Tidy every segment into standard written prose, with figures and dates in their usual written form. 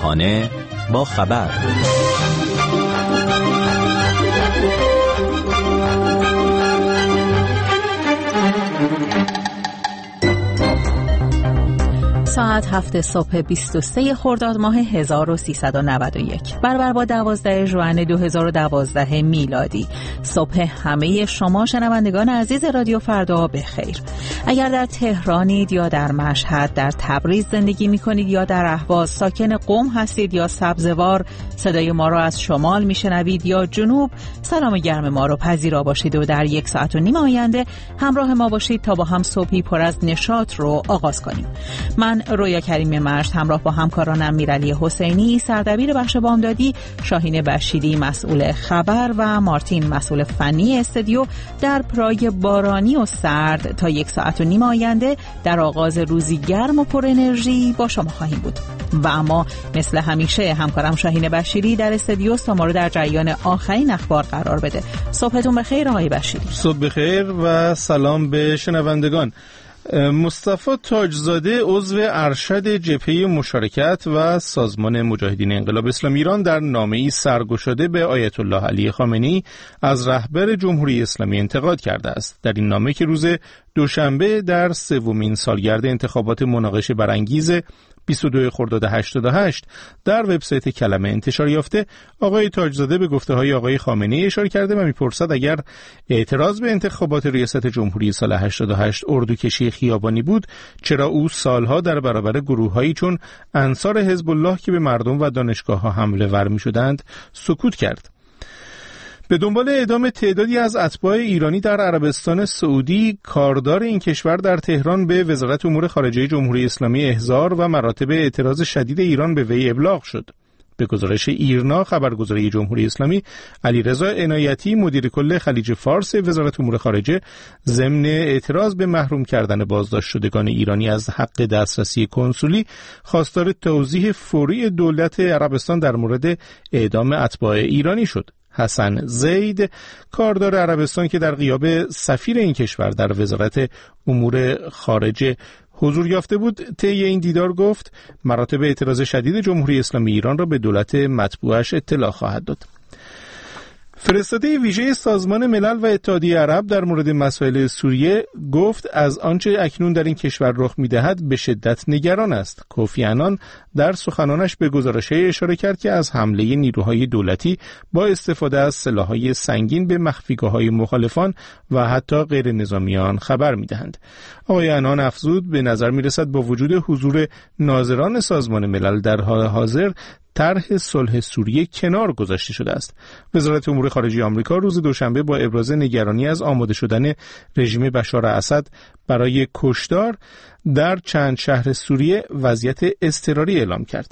صبحانه با خبر. ساعت 7 صبح 23 خرداد ماه 1391 برابر با 12 ژوئن 2012 میلادی. صبح همه شما شنوندگان عزیز رادیو فردا بخیر. اگر در تهرانید یا در مشهد، در تبریز زندگی میکنید یا در اهواز، ساکن قم هستید یا سبزوار، صدای ما را از شمال میشنوید یا جنوب، سلام گرم ما را پذیرا باشید و در 1 ساعت و نیم آینده همراه ما باشید تا با هم صبحی پر از نشاط رو آغاز کنیم. من رویا کریم مشت همراه با همکارانم میرعلی حسینی سردبیر بخش بامدادی، شاهین بشیری مسئول خبر و مارتین مسئول فنی استودیو در پرای بارانی و سرد تا 1 ساعت و نیم آینده در آغاز روزی گرم و پر انرژی با شما خواهیم بود. و اما مثل همیشه همکارم شاهین بشیری در استودیو تا ما رو در جریان آخرین اخبار قرار بده. صبحتون بخیر آقای بشیری. صبح بخیر و سلام به شنوندگان. مصطفی تاجزاده عضو ارشد جبهه مشارکت و سازمان مجاهدین انقلاب اسلامی ایران در نامه‌ای سرگشاده به آیت الله علی خامنه‌ای از رهبر جمهوری اسلامی انتقاد کرده است. در این نامه که روز دوشنبه در 3مین سالگرد انتخابات مناقشه برانگیز 22 خرداد 88 در وبسایت کلمه انتشار یافته، آقای تاجزاده به گفته‌های آقای خامنه‌ای اشاره کرده و می‌پرسد اگر اعتراض به انتخابات ریاست جمهوری سال 88 اردوکشی خیابانی بود، چرا او سالها در برابر گروه‌هایی چون انصار حزب الله که به مردم و دانشگاه‌ها حمله ور می‌شدند سکوت کرد؟ به دنبال اعدام تعدادی از اتباع ایرانی در عربستان سعودی، کاردار این کشور در تهران به وزارت امور خارجه جمهوری اسلامی احضار و مراتب اعتراض شدید ایران به وی ابلاغ شد. به گزارش ایرنا خبرگزاری جمهوری اسلامی، علیرضا عنایتی مدیر کل خلیج فارس وزارت امور خارجه ضمن اعتراض به محروم کردن بازداشت شدگان ایرانی از حق دسترسی کنسولی خواستار توضیح فوری دولت عربستان در مورد اعدام اتباع ایرانی شد. حسن زید کاردار عربستان که در غیاب سفیر این کشور در وزارت امور خارجه حضور یافته بود، طی این دیدار گفت مراتب اعتراض شدید جمهوری اسلامی ایران را به دولت مطبوعش اطلاع خواهد داد. فرستاده ویژه سازمان ملل و اتحادیه عرب در مورد مسائل سوریه گفت از آنچه اکنون در این کشور رخ می‌دهد به شدت نگران است. کوفی عنان در سخنانش به گزارش‌های اشاره کرد که از حمله نیروهای دولتی با استفاده از سلاح‌های سنگین به مخفیگاه‌های مخالفان و حتی غیر نظامیان خبر می‌دهند. آقای عنان افزود به نظر می‌رسد با وجود حضور ناظران سازمان ملل در حال حاضر طرح صلح سوریه کنار گذاشته شده است. وزارت امور خارجه آمریکا روز دوشنبه با ابراز نگرانی از آماده شدن رژیم بشار اسد برای کشتار در چند شهر سوریه وضعیت اضطراری اعلام کرد.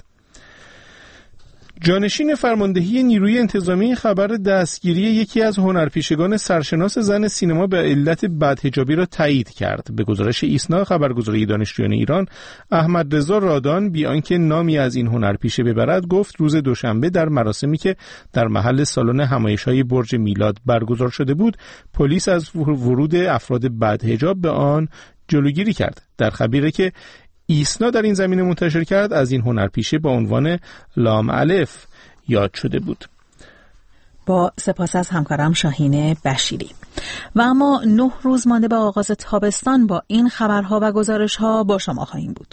جانشین فرماندهی نیروی انتظامی خبر دستگیری یکی از هنرپیشگان سرشناس زن سینما به علت بدحجابی را تایید کرد. به گزارش ایسنا خبرگزاری دانشجویان ایران، احمد رضا رادان بی آنکه نامی از این هنرپیشه ببرد گفت روز دوشنبه در مراسمی که در محل سالن همایش‌های برج میلاد برگزار شده بود، پلیس از ورود افراد بدحجاب به آن جلوگیری کرد. در خبری که ایسنا در این زمینه منتشر کرد از این هنرپیشه با عنوان لام الف یاد شده بود. با سپاس از همکارم شاهین بشیری. و اما 9 روز مانده به آغاز تابستان با این خبرها و گزارشها با شما خواهیم بود.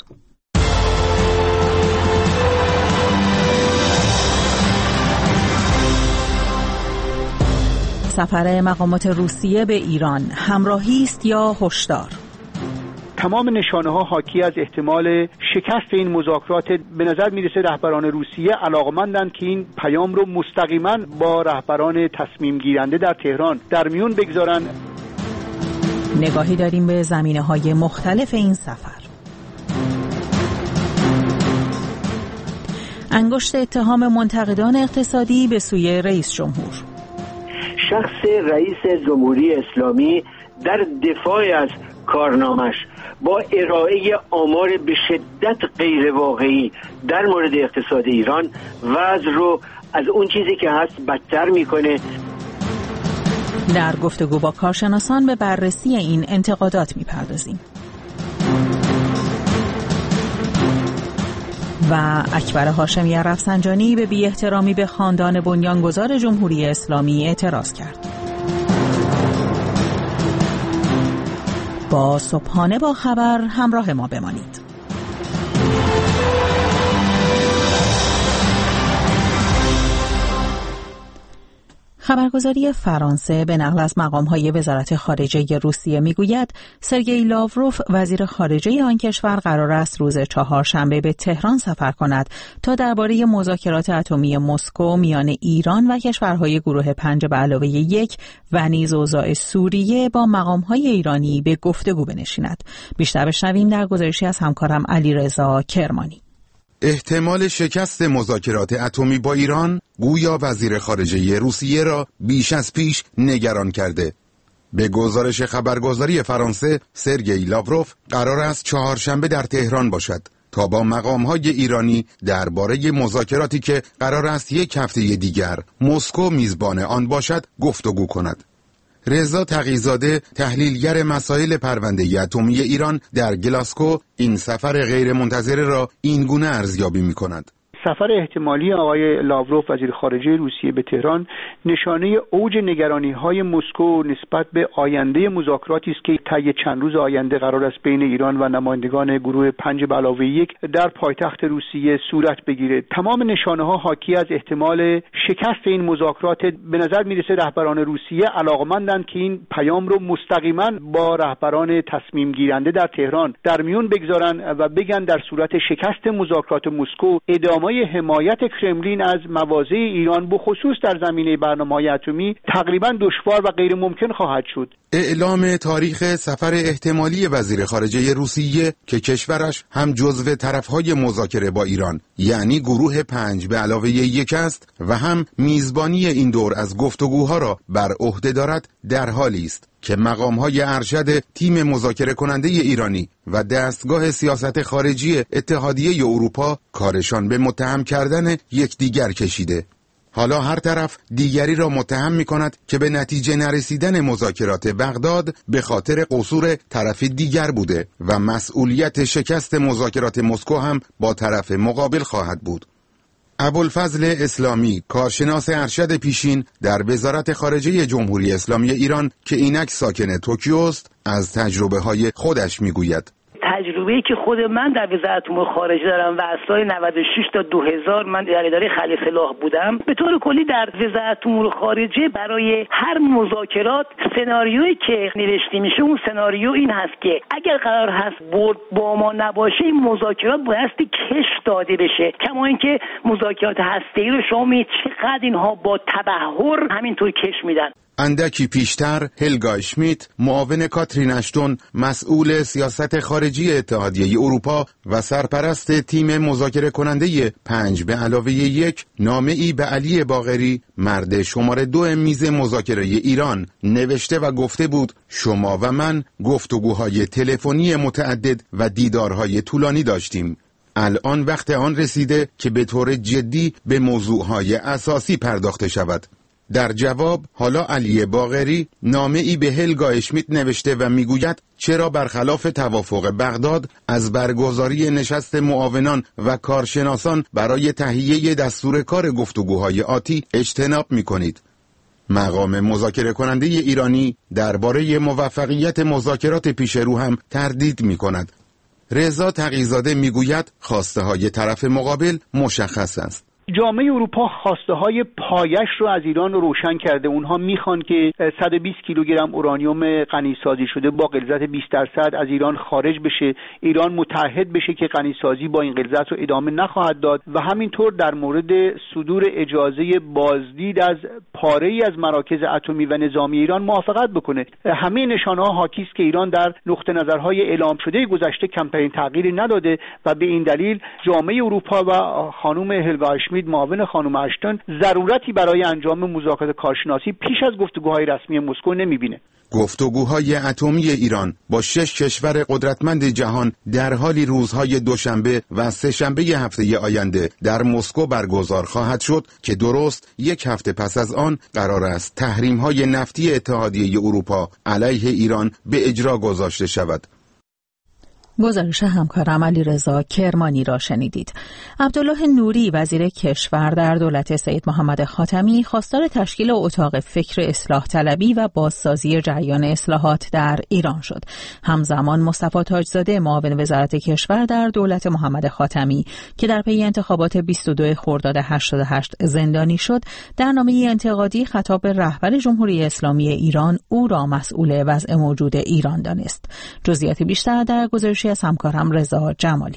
سفر مقامات روسیه به ایران همراهی است یا هشدار؟ تمام نشانه‌ها حاکی از احتمال شکست این مذاکرات. به نظر میرسه رهبران روسیه علاقمندند که این پیام رو مستقیما با رهبران تصمیم گیرنده در تهران در میون بگذارن. نگاهی داریم به زمینه‌های مختلف این سفر. انگشت اتهام منتقدان اقتصادی به سوی رئیس جمهور. شخص رئیس جمهوری اسلامی در دفاع از کارنامش با ارائه آمار به شدت غیر واقعی در مورد اقتصاد ایران وضع رو از اون چیزی که هست بدتر میکنه. در گفتگو با کارشناسان به بررسی این انتقادات میپردازیم. و اکبر هاشمی رفسنجانی به بی‌احترامی به خاندان بنیانگذار جمهوری اسلامی اعتراض کرد. با صبحانه با خبر همراه ما بمانید. خبرگزاری فرانسه به نقل از مقام‌های وزارت خارجه روسیه می‌گوید سرگئی لاوروف وزیر خارجه آن کشور قرار است روز چهارشنبه به تهران سفر کند تا درباره مذاکرات اتمی مسکو میان ایران و کشورهای گروه 5+1 و نیز اوضاع سوریه با مقام‌های ایرانی به گفتگو بنشیند. بیشتر بشنویم در گزارشی از همکارم علیرضا کرمانی. احتمال شکست مذاکرات اتمی با ایران گویا وزیر خارجه روسیه را بیش از پیش نگران کرده. به گزارش خبرگزاری فرانسه، سرگئی لاوروف قرار است چهارشنبه در تهران باشد تا با مقام‌های ایرانی درباره مذاکراتی که قرار است یک هفته دیگر مسکو میزبان آن باشد گفتگو کند. رضا تقی‌زاده، تحلیلگر مسائل پرونده اتمی ایران در گلاسکو، این سفر غیرمنتظره را این گونه ارزیابی می‌کند. سفر احتمالی آقای لاوروف وزیر خارجه روسیه به تهران نشانه اوج نگرانی‌های مسکو نسبت به آینده مذاکراتی است که طی چند روز آینده قرار است بین ایران و نمایندگان گروه 5+1 در پایتخت روسیه صورت بگیرد. تمام نشانه‌ها حاکی از احتمال شکست این مذاکرات. به نظر می‌رسه رهبران روسیه علاقمندند که این پیام رو مستقیما با رهبران تصمیم گیرنده در تهران در میون بگذارن و بگن در صورت شکست مذاکرات مسکو ادامه حمایت کرملین از مواضع ایران به خصوص در زمینه برنامه‌های اتمی تقریبا دشوار و غیر ممکن خواهد شد. اعلام تاریخ سفر احتمالی وزیر خارجه روسیه که کشورش هم جزو طرفهای مذاکره با ایران یعنی گروه 5+1 است و هم میزبانی این دور از گفتگوها را بر عهده دارد، در حالی است که مقام‌های ارشد تیم مذاکره کننده ایرانی و دستگاه سیاست خارجی اتحادیه اروپا کارشان به متهم کردن یکدیگر کشیده. حالا هر طرف دیگری را متهم می‌کند که به نتیجه نرسیدن مذاکرات بغداد به خاطر قصور طرف دیگر بوده و مسئولیت شکست مذاکرات مسکو هم با طرف مقابل خواهد بود. ابوالفضل اسلامی، کارشناس ارشد پیشین در وزارت خارجه جمهوری اسلامی ایران که اینک ساکن توکیو است، از تجربه‌های خودش می‌گوید. تجربه‌ای که خود من در وزارت امور خارجه دارم و از سال 96 تا 2000 من در اداره خلیفه الله بودم، به طور کلی در وزارت امور خارجه برای هر مذاکرات سناریویی که نوشته میشه اون سناریو این هست که اگر قرار هست برد با ما نباشه این مذاکرات بایستی کش داده بشه. کما اینکه مذاکرات هسته‌ای رو شما می‌بینید چقدر اینها با تبحر همینطور کش میدن. اندکی پیشتر هلگا اشمیت، معاون کاترین اشتون، مسئول سیاست خارجی اتحادیه اروپا و سرپرست تیم مذاکره کننده 5+1 نامه‌ای به علی باقری، مرد شماره 2 میز مذاکره ایران، نوشته و گفته بود شما و من گفتگوهای تلفنی متعدد و دیدارهای طولانی داشتیم. الان وقت آن رسیده که به طور جدی به موضوعهای اساسی پرداخته شود. در جواب حالا علی باقری نامه‌ای به هلگا اشمیت نوشته و میگوید چرا برخلاف توافق بغداد از برگزاری نشست معاونان و کارشناسان برای تهیه دستور کار گفتگوهای آتی اجتناب میکنید. مقام مذاکره کننده ایرانی درباره موفقیت مذاکرات پیش رو هم تردید میکند. رضا تقی‌زاده میگوید خواسته های طرف مقابل مشخص است. جامعه اروپا خواسته های پایش رو از ایران روشن کرده. اونها میخوان که 120 کیلوگرم اورانیوم غنیسازی شده با غلظت 20% از ایران خارج بشه. ایران متعهد بشه که غنیسازی با این غلظت رو ادامه نخواهد داد و همینطور در مورد صدور اجازه بازدید از پاره‌ای از مراکز اتمی و نظامی ایران موافقت بکنه. همه نشانه‌ها حاکی است که ایران در نقطه نظرهای اعلام شده گذشته کمترین تغییری نداده و به این دلیل جامعه اروپا و خانم هلگا معاون خانم اشتون ضرورتی برای انجام مذاکرات کارشناسی پیش از گفتگوهای رسمی مسکو نمیبینه. گفتگوهای اتمی ایران با 6 کشور قدرتمند جهان در حالی روزهای دوشنبه و سه‌شنبه هفته آینده در مسکو برگزار خواهد شد که درست یک هفته پس از آن قرار است تحریم‌های نفتی اتحادیه اروپا علیه ایران به اجرا گذاشته شود. گزارش همکارم علیرضا کرمانی را شنیدید. عبدالله نوری وزیر کشور در دولت سید محمد خاتمی خواستار تشکیل اتاق فکر اصلاح طلبی و بازسازی جریان اصلاحات در ایران شد. همزمان مصطفی تاجزاده معاون وزارت کشور در دولت محمد خاتمی که در پی انتخابات 22 خرداد 88 زندانی شد، در نامه انتقادی خطاب به رهبر جمهوری اسلامی ایران او را مسئول وضع موجود ایران دانست. جزئیات بیشتر در گزارش از همکارم رضا جمالی.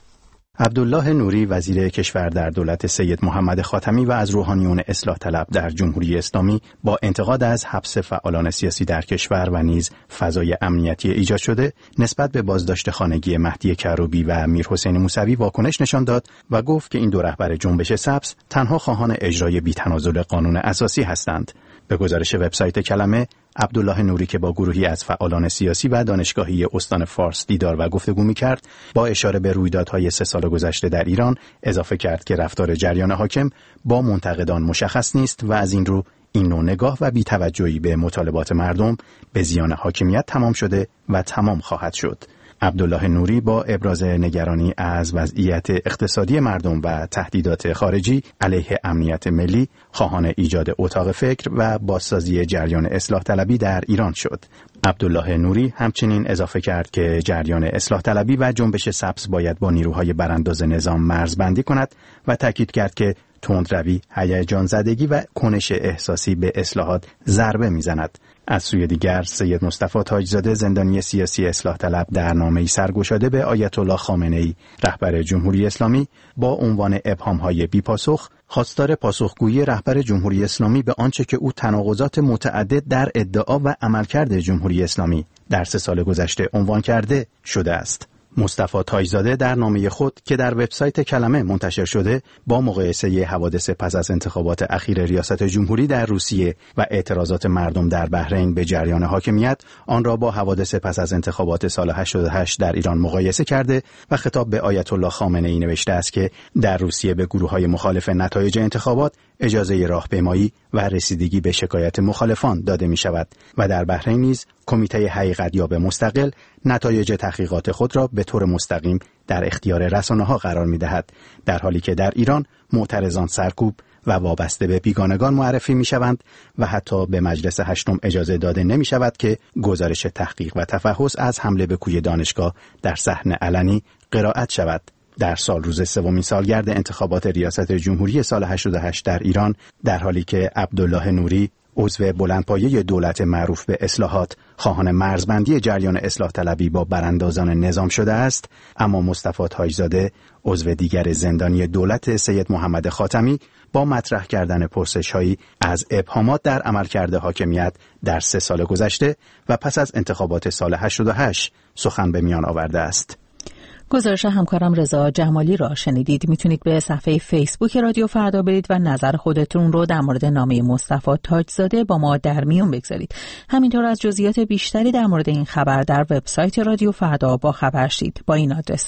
عبدالله نوری وزیر کشور در دولت سید محمد خاتمی و از روحانیون اصلاح طلب در جمهوری اسلامی با انتقاد از حبس فعالان سیاسی در کشور و نیز فضای امنیتی ایجاد شده نسبت به بازداشت خانگی مهدی کروبی و میرحسین موسوی واکنش نشان داد و گفت که این دو رهبر جنبش سبز تنها خواهان اجرای بی‌تنازل قانون اساسی هستند. به گزارش وبسایت کلمه، عبدالله نوری که با گروهی از فعالان سیاسی و دانشگاهی استان فارس دیدار و گفتگو می‌کرد، با اشاره به رویدادهای 3 سال گذشته در ایران اضافه کرد که رفتار جریان حاکم با منتقدان مشخص نیست و از این رو این نوع نگاه و بی‌توجهی به مطالبات مردم به زیان حاکمیت تمام شده و تمام خواهد شد. عبدالله نوری با ابراز نگرانی از وضعیت اقتصادی مردم و تهدیدات خارجی علیه امنیت ملی، خواهان ایجاد اتاق فکر و بازسازی جریان اصلاح طلبی در ایران شد. عبدالله نوری همچنین اضافه کرد که جریان اصلاح طلبی و جنبش سبز باید با نیروهای برانداز نظام مرزبندی کند و تاکید کرد که تندروی، هیجان زدگی و کنش احساسی به اصلاحات ضربه می‌زند. از سوی دیگر سید مصطفی تاجزاده زندانی سیاسی اصلاح طلب در نامه‌ای سرگشاده به آیت الله خامنه‌ای رهبر جمهوری اسلامی با عنوان ابهام‌های بی‌پاسخ خواستار پاسخگویی رهبر جمهوری اسلامی به آنچه که او تناقضات متعدد در ادعا و عملکرد جمهوری اسلامی در 3 سال گذشته عنوان کرده شده است. مصطفی تاجزاده در نامه خود که در وبسایت کلمه منتشر شده با مقایسه حوادث پس از انتخابات اخیر ریاست جمهوری در روسیه و اعتراضات مردم در بحرین به جریان حاکمیت آن را با حوادث پس از انتخابات سال 88 در ایران مقایسه کرده و خطاب به آیت الله خامنه‌ای نوشته است که در روسیه به گروه‌های مخالف نتایج انتخابات اجازه راهپیمایی و رسیدگی به شکایت مخالفان داده می شود و در بحرین نیز کمیته حقیقتیاب مستقل نتایج تحقیقات خود را به طور مستقیم در اختیار رسانه‌ها قرار می دهد، در حالی که در ایران معترضان سرکوب و وابسته به بیگانگان معرفی می شوند و حتی به مجلس هشتم اجازه داده نمی شود که گزارش تحقیق و تفحص از حمله به کوی دانشگاه در صحن علنی قرائت شود. در سال روز 3 سالگرد انتخابات ریاست جمهوری سال 88 در ایران، در حالی که عبدالله نوری عضو بلندپایه دولت معروف به اصلاحات خواهان مرزبندی جریان اصلاح طلبی با براندازان نظام شده است، اما مصطفی تاجزاده عضو دیگر زندانی دولت سید محمد خاتمی با مطرح کردن پرسش‌هایی از ابهامات در عملکرد حاکمیت در 3 سال گذشته و پس از انتخابات سال 88 سخن به میان آورده است. گزارش همکارم رضا جمالی را شنیدید. میتونید به صفحه فیسبوک رادیو فردا برید و نظر خودتون رو در مورد نامه مصطفی تاجزاده با ما در میون بگذارید. همینطور از جزئیات بیشتری در مورد این خبر در وبسایت رادیو فردا با خبر شید با این آدرس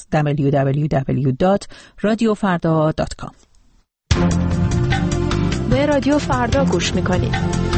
www.radiofarda.com. به رادیو فردا گوش میکنید.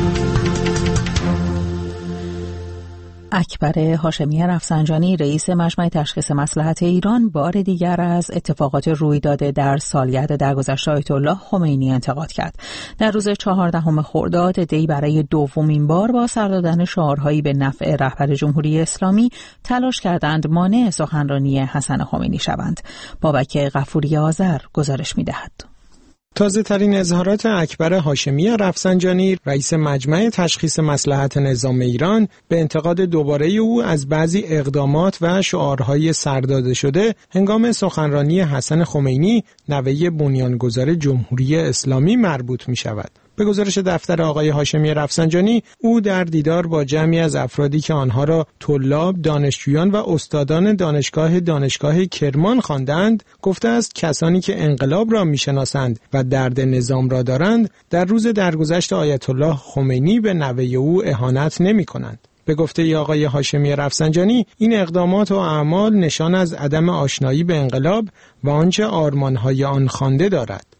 اکبر هاشمی رفسنجانی رئیس مجمع تشخیص مصلحت ایران بار دیگر از اتفاقات روی داده در سالگرد درگذشت آیت الله خمینی انتقاد کرد. در روز 14 خرداد دی برای دومین بار با سر دادن شعارهایی به نفع رهبر جمهوری اسلامی تلاش کردند مانع سخنرانی حسن خمینی شوند. بابک غفوری آذر گزارش می‌دهد. تازه ترین اظهارات اکبر هاشمی رفسنجانی رئیس مجمع تشخیص مصلحت نظام ایران به انتقاد دوباره او از بعضی اقدامات و شعارهای سرداده شده هنگام سخنرانی حسن خمینی نوه بنیانگذار جمهوری اسلامی مربوط می شود. به گزارش دفتر آقای هاشمی رفسنجانی، او در دیدار با جمعی از افرادی که آنها را طلاب، دانشجویان و استادان دانشگاه کرمان خواندند، گفته است کسانی که انقلاب را میشناسند و درد نظام را دارند، در روز درگذشت آیت الله خمینی به نوه او اهانت نمی کنند. به گفته آقای هاشمی رفسنجانی، این اقدامات و اعمال نشان از عدم آشنایی به انقلاب و آنچه آرمانهای آن خوانده دارد.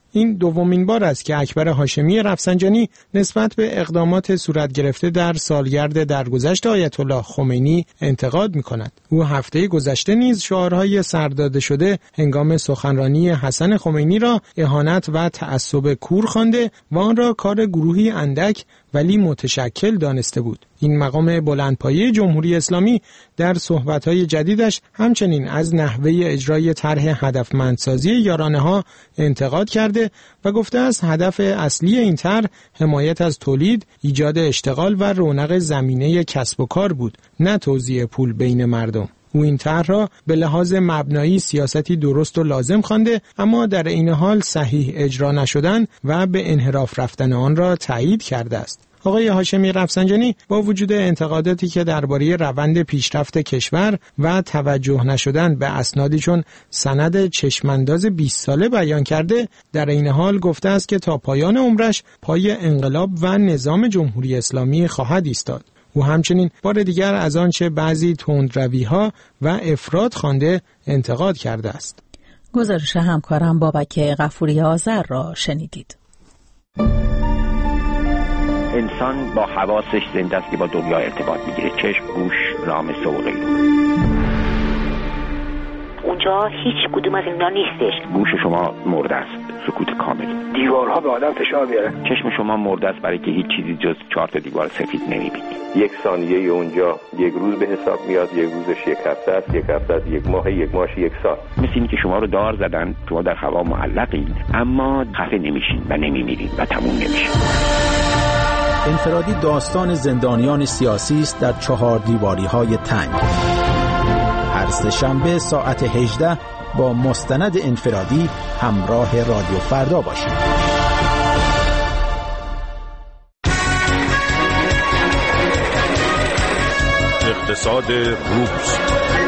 این دومین بار است که اکبر هاشمی رفسنجانی نسبت به اقدامات صورت گرفته در سالگرد درگذشت آیت الله خمینی انتقاد می‌کند. او هفته گذشته نیز شعارهای سرداده شده هنگام سخنرانی حسن خمینی را اهانت و تعصب کور خوانده و آن را کار گروهی اندک ولی متشکل دانسته بود. این مقام بلندپایه جمهوری اسلامی در صحبت‌های جدیدش همچنین از نحوه اجرای طرح هدفمندسازی یارانه‌ها انتقاد کرده و گفته است هدف اصلی این طرح حمایت از تولید، ایجاد اشتغال و رونق زمینه کسب و کار بود، نه توزیع پول بین مردم. او این طرح را به لحاظ مبنایی سیاستی درست و لازم خوانده، اما در این حال صحیح اجرا نشدن و به انحراف رفتن آن را تایید کرده است. آقای هاشمی رفسنجانی با وجود انتقاداتی که درباره روند پیشرفت کشور و توجه نشدن به اسنادی چون سند چشمانداز 20 ساله بیان کرده، در این حال گفته است که تا پایان عمرش پای انقلاب و نظام جمهوری اسلامی خواهد ایستاد. او همچنین بار دیگر از آنچه بعضی تندروی‌ها و افراط خوانده انتقاد کرده است. گزارش همکارم بابک غفوری آذر را شنیدید. انسان با حواسش زنده است که با دنیا ارتباط میگیره، چشم، گوش، لامسه و غیره. اونجا هیچ کدوم از اینا نیستش. گوش شما مرده است، سکوت کامل. دیوارها به آدم فشار میاره. چشم شما مرده است برای که هیچ چیزی جز 4 تا دیوار سفید نمیبینید. یک ثانیه اونجا یک روز به حساب میاد، یک روزش یک هفته است، یک هفته یک ماه، یک ماهش یک سال. مثل این که شما رو دار زدن، شما در هوا معلقید اما خفه نمیشین و نمیمیرید و تموم نمیشین. انفرادی داستان زندانیان سیاسی است در 4 دیواری‌های تنگ. هر سه‌شنبه ساعت 18 با مستند انفرادی همراه رادیو فردا باشید. اقتصاد روز.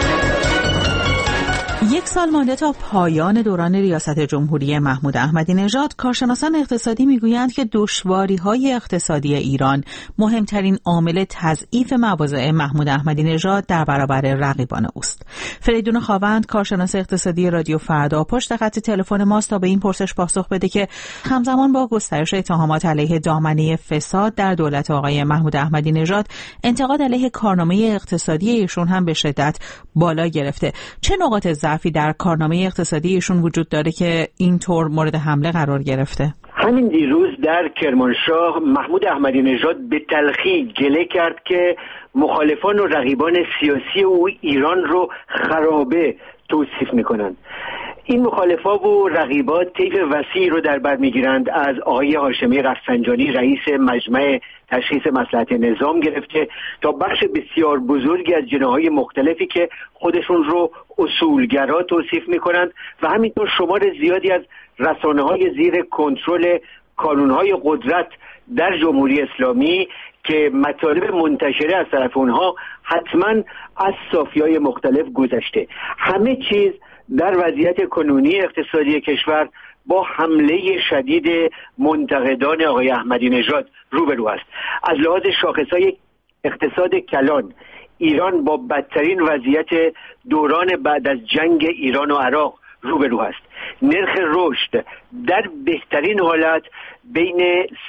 1 سال مانده تا پایان دوران ریاست جمهوری محمود احمدی نژاد، کارشناسان اقتصادی میگویند که دشواری‌های اقتصادی ایران مهمترین عامل تضعیف مواضع محمود احمدی نژاد در برابر رقیبان اوست. فریدون خاوند، کارشناس اقتصادی رادیو فردا، پشت خط تلفن ماست تا به این پرسش پاسخ بده که همزمان با گسترش اتهامات علیه دامنه فساد در دولت آقای محمود احمدی نژاد، انتقاد علیه کارنامه اقتصادی ایشون هم به شدت بالا گرفته. چه نقاط ضعفی در کارنامه اقتصادی ایشون وجود داره که اینطور مورد حمله قرار گرفته؟ همین دیروز در کرمانشاه محمود احمدی نژاد به تلخی گله کرد که مخالفان و رقیبان سیاسی او ایران رو خرابه توصیف میکنند. این مخالفا و رقیبات طیف وسیعی رو در بر میگیرند، از آقای هاشمی رفسنجانی رئیس مجمع تشخیص مصلحت نظام گرفته تا بخش بسیار بزرگی از جناح‌های مختلفی که خودشون رو اصولگرا توصیف میکنند و همینطور شمار زیادی از رسانه‌های زیر کنترل کانون‌های قدرت در جمهوری اسلامی که مطالب منتشره از طرف اونها حتما از صافی‌های مختلف گذشته. همه چیز در وضعیت کنونی اقتصادی کشور با حمله شدید منتقدان آقای احمدی نژاد روبرو است. از لحاظ شاخص‌های اقتصاد کلان، ایران با بدترین وضعیت دوران بعد از جنگ ایران و عراق روبرو است. نرخ رشد در بهترین حالت بین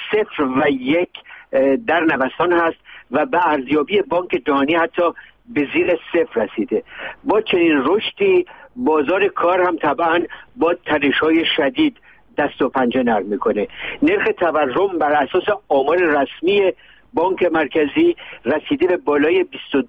0 و 1 در نوسان هست و به ارزیابی بانک جهانی حتی به زیر 0 رسیده. با چنین رشدی بازار کار هم طبعا با تنش‌های شدید دست و پنجه نرم میکنه. نرخ تورم بر اساس آمار رسمی بانک مرکزی رسیده به بالای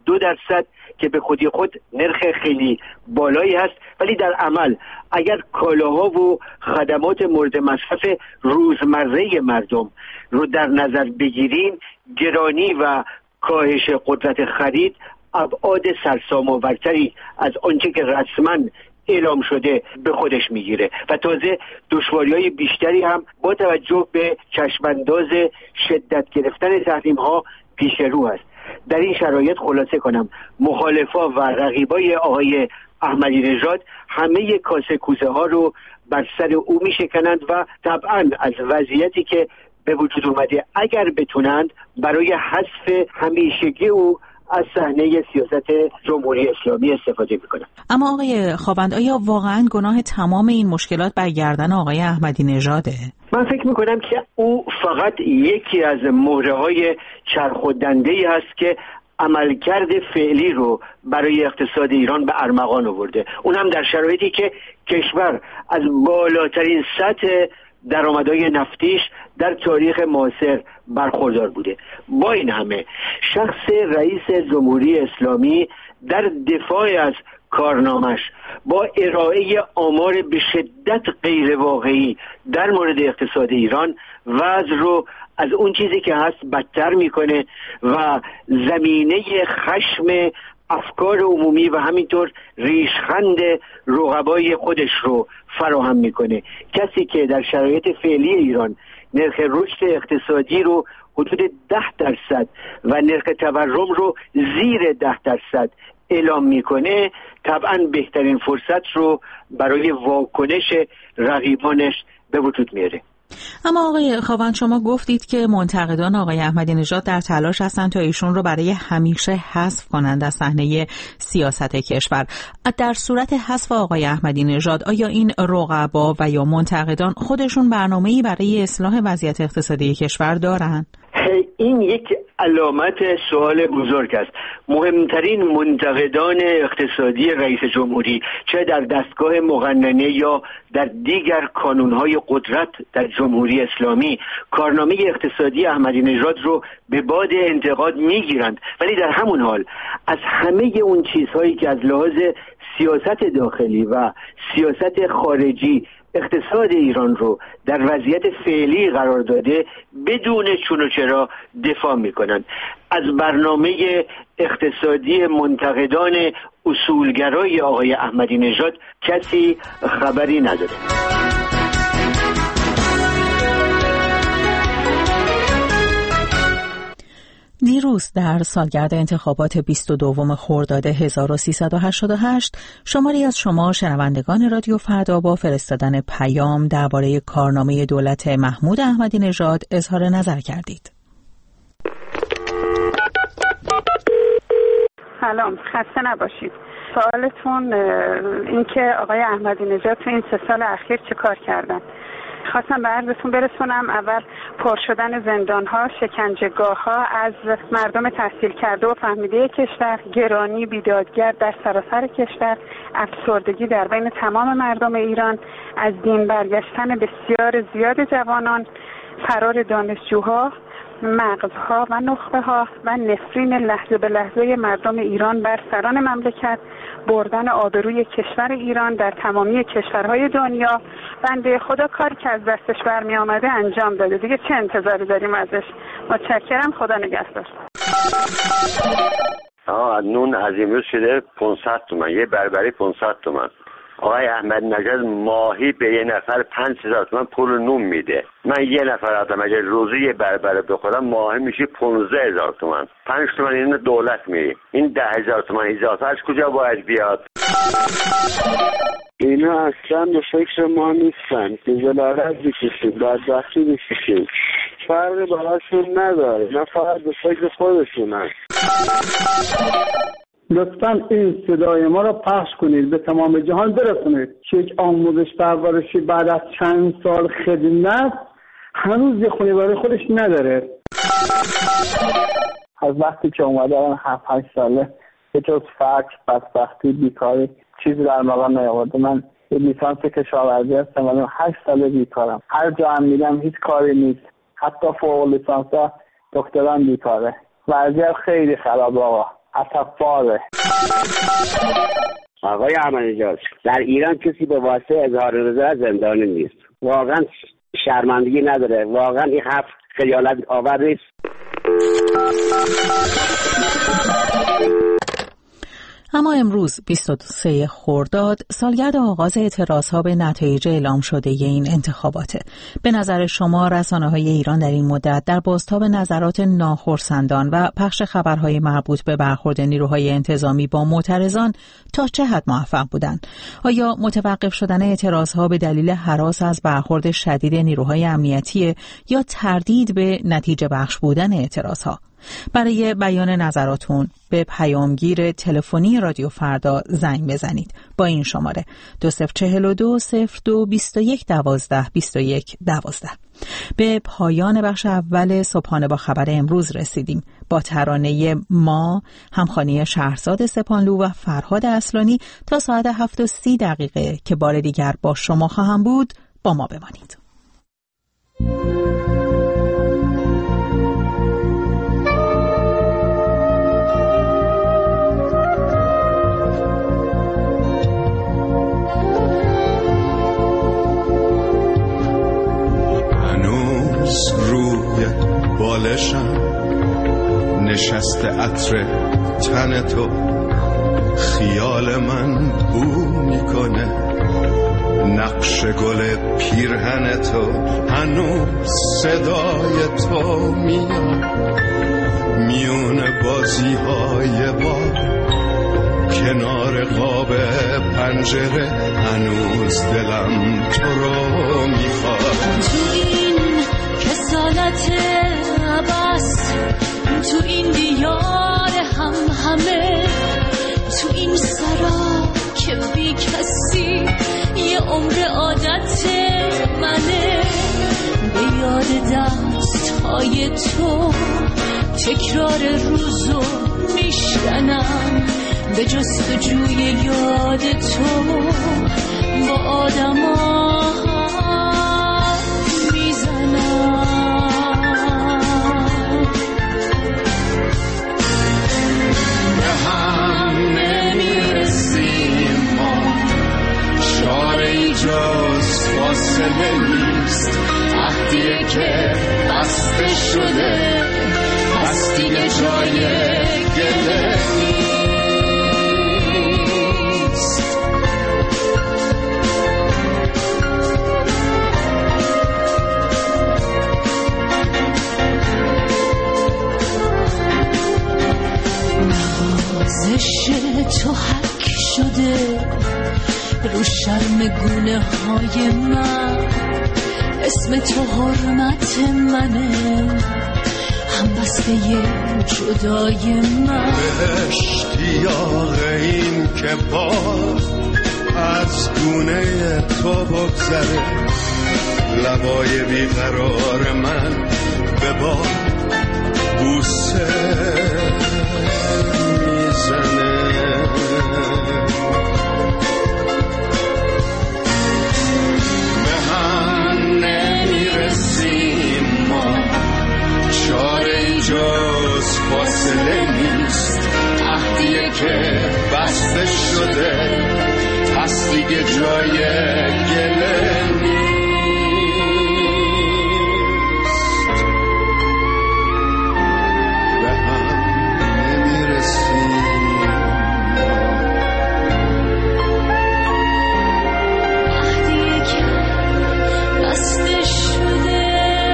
22% که به خودی خود نرخ خیلی بالایی هست، ولی در عمل اگر کالاها و خدمات مورد مصرف روزمره مردم رو در نظر بگیریم، گرانی و کاهش قدرت خرید ابعاد سرسام‌آورتری از آنچه که رسما اعلام شده به خودش میگیره و تازه دشواری‌های بیشتری هم با توجه به چشمانداز شدت گرفتن تحریم‌ها پیش رو است. در این شرایط خلاصه کنم، مخالفا و رقیبای آقای احمدی نژاد همه کاسه کوزه ها رو بر سر او میشکنند و طبعا از وضعیتی که به وجود اومده اگر بتونند برای حذف همیشگی او از صحنه سیاست جمهوری اسلامی استفاده میکنن. اما آقای خاوند، آیا واقعا گناه تمام این مشکلات بر گردن آقای احمدی نژاده؟ من فکر میکنم که او فقط یکی از مهره‌های چرخودنده‌ای هست که عملکرد فعلی رو برای اقتصاد ایران به ارمغان آورده، اون هم در شرایطی که کشور از بالاترین سطح درآمدهای نفتیش در تاریخ معاصر برخوردار بوده. با این همه شخص رئیس جمهوری اسلامی در دفاع از کارنامش با ارائه آمار به شدت غیر واقعی در مورد اقتصاد ایران وضع رو از اون چیزی که هست بدتر میکنه و زمینه خشم افکار عمومی و همینطور ریشخند رقبای خودش رو فراهم میکنه. کسی که در شرایط فعلی ایران نرخ رشد اقتصادی رو حدود 10% و نرخ تورم رو زیر 10% اعلام میکنه، طبعا بهترین فرصت رو برای واکنش رقیبانش به وجود میاره. اما آقای خاوند، شما گفتید که منتقدان آقای احمدی نژاد در تلاش هستند تا ایشون رو برای همیشه حذف کنند از صحنه سیاست کشور. در صورت حذف آقای احمدی نژاد آیا این رقبا و یا منتقدان خودشون برنامه‌ای برای اصلاح وضعیت اقتصادی کشور دارند؟ این یک علامت سوال بزرگ است. مهمترین منتقدان اقتصادی رئیس جمهوری، چه در دستگاه مقننه یا در دیگر کانونهای قدرت در جمهوری اسلامی، کارنامه اقتصادی احمدی نژاد رو به باد انتقاد میگیرند، ولی در همون حال از همه اون چیزهایی که از لحاظ سیاست داخلی و سیاست خارجی اقتصاد ایران رو در وضعیت فعلی قرار داده بدون چون و چرا دفاع میکنند. از برنامه اقتصادی منتقدان اصولگرای آقای احمدی نژاد کسی خبری نداره. دیروز در سالگرد انتخابات 22 خرداد 1388 شماری از شما شنوندگان رادیو فردا با فرستادن پیام درباره کارنامه دولت محمود احمدی نژاد اظهار نظر کردید. سلام، خسته نباشید. سوالتون این که آقای احمدی نژاد تو این 3 سال اخیر چه کار کردن؟ خواستم به عرضتون برسونم اول پر شدن زندان‌ها، شکنجهگاه‌ها از مردم تحصیل کرده و فهمیده کشور، گرانی بیدادگر در سراسر کشور، افسردگی در بین تمام مردم ایران، از دین برگشتن بسیار زیاد جوانان، فرار دانشجوها، مغزها و نخبه‌ها و نفرین لحظه به لحظه مردم ایران بر سران مملکت، بردن آبروی کشور ایران در تمامی کشورهای دنیا. بنده خدا کاری که از دستش برمی آمده انجام داده، دیگه چه انتظاری داریم ازش؟ متشکرم، خدا نگهدار. نون از امروز شده 500 تومن، یه بربری 500 تومن. آقای احمدی نژاد ماهی به یه نفر 5000 تومان پول نون میده. من یه نفر آدم اگر روزی یه بربره بخورم ماهی میشه 15000 تومان. 5 تومان این دولت میره. این 10000 تومان اضافه از کجا باید بیاد؟ اینا اصلا به فکر ما نیستن که جلالت بکشیم، بدبختی بکشیم، فرقی براشون نداره، نه فقط به فکر خودشونن. لطفاً این صدای ما را پخش کنید، به تمام جهان برسونید که یک آموزش پرورشی بعد از چند سال خدمت هنوز یه خونه برای خودش نداره. از وقتی که اومدم 7-8 ساله به جز فقر، بدبختی، بیکاری چیزی در مقام نیاورده. من یه لیسانس کشاورزی هستم ولی 8 ساله بیکارم. هر جا هم میرم هیچ کاری نیست، حتی فوق لیسانس ها دکتران بیکاره. وضعیت خیلی خرابه آقا، اصفاره. آقای احمدی نژاد، در ایران کسی به واسطه اظهار نظر زندانی نیست. واقعا شرمندگی نداره، واقعا این حرف خجالت آور نیست. اما امروز 23 خرداد سالگرد آغاز اعتراضها به نتایج اعلام شده این انتخاباته. به نظر شما رسانه‌های ایران در این مدت در بازتاب نظرات ناخرسندان و پخش خبرهای مربوط به برخورد نیروهای انتظامی با معترضان تا چه حد موفق بودند؟ آیا متوقف شدن اعتراضها به دلیل هراس از برخورد شدید نیروهای امنیتی یا تردید به نتیجه بخش بودن اعتراضها؟ برای بیان نظراتون به پیامگیر تلفنی رادیو فردا زنگ بزنید با این شماره 2042 02 21 12 21 12. به پایان بخش اول صبحانه با خبر امروز رسیدیم. با ترانه ما همخوانی شهرزاد سپانلو و فرهاد اصلانی تا ساعت 7:30 که بار دیگر با شما خواهم بود، با ما بمانید. روی بالشم نشسته عطر تن تو، خیال من بو میکنه نقش گل پیرهن تو، هنوز صدای تو میاد میون بازی های بار کنار قاب پنجره، هنوز دلم تو رو میخواد. کسالت عباس تو این دیار همه، تو این سرا که بی کسی یه عمر عادت منه، به یاد دستهای تو تکرار روزو میشکنم، به جستجوی یاد تو با آدما جز فاصله نیست، عهدیه که بسته شده، پس دیگه جای گله نیست. نوازش تو حک شده رو شرم گونه های من، اسم تو حرمت منه، هم بسته جدای من. به اشتیاق این که باد از گونه تو بگذره، لبای بیقرار من به باد بوسه میزنه. جز فاصله نیست، عهدیه که بسته شده، پس دیگه جای گله نیست. به هم نمیرسیم، عهدیه که بسته شده.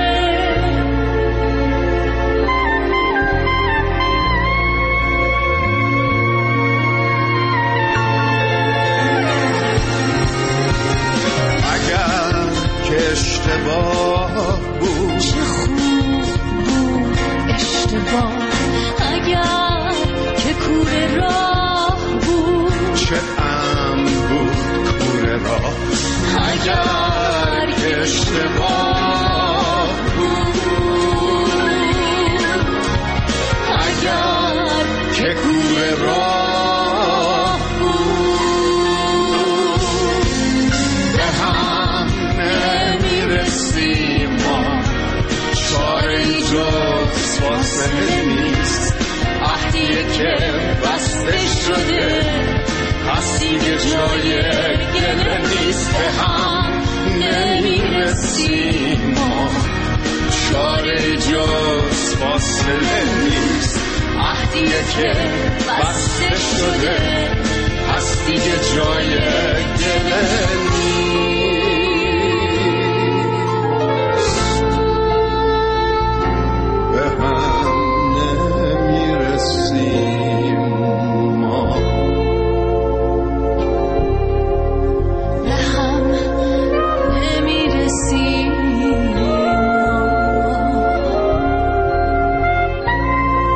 اشتباه بود، چه خوب بود اشتباه، اگر که کوره راه بود، چه ام بود کوره راه، اگر که اشتباه بود، اگر که کوره راه بود، به هم نمیرسیم ما، چاره جز فاصله نیست، عهدیه که بسته شده، پس دیگه جای گله نیست. به هم نمیرسیم ما، چاره جز فاصله نیست، عهدیه که بسته شده، پس دیگه جای گله نیست. به هم نمیرسیم ما، به هم نمیرسیم ما.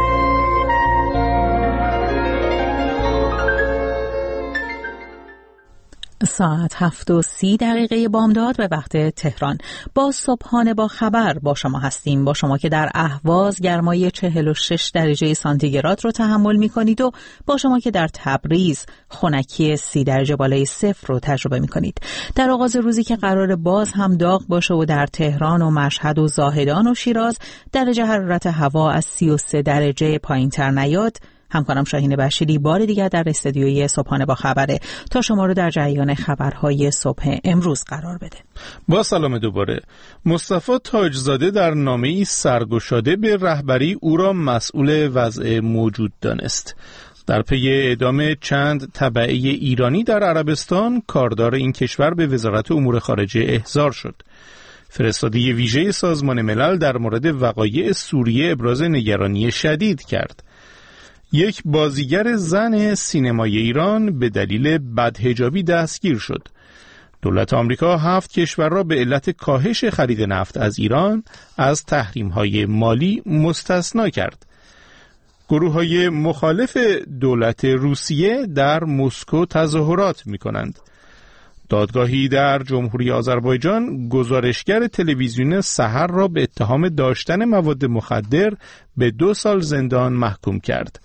ساعت 7:30 بامداد به وقت تهران. با صبحانه با خبر با شما هستیم، با شما که در اهواز گرمای 46 درجه سانتیگراد رو تحمل می کنید و با شما که در تبریز خنکی 30 درجه بالای صفر رو تجربه می کنید. در آغاز روزی که قرار باز هم داغ باشه و در تهران و مشهد و زاهدان و شیراز درجه حرارت هوا از 33 درجه پایین تر نیاد، همکارم شاهین بشیری بار دیگر در استودیوی صبحانه با خبره تا شما رو در جریان خبرهای صبح امروز قرار بده. با سلام دوباره. مصطفی تاجزاده در نامه‌ای سرگشاده به رهبری او را مسئول وضع موجود دانست. در پی اعدام چند تبعه ایرانی در عربستان، کاردار این کشور به وزارت امور خارجه احضار شد. فرستاده ویژه سازمان ملل در مورد وقایع سوریه ابراز نگرانی شدید کرد. یک بازیگر زن سینمای ایران به دلیل بدحجابی دستگیر شد. دولت آمریکا 7 کشور را به علت کاهش خرید نفت از ایران از تحریم‌های مالی مستثنا کرد. گروه‌های مخالف دولت روسیه در مسکو تظاهرات می‌کنند. دادگاهی در جمهوری آذربایجان گزارشگر تلویزیون سحر را به اتهام داشتن مواد مخدر به 2 سال زندان محکوم کرد.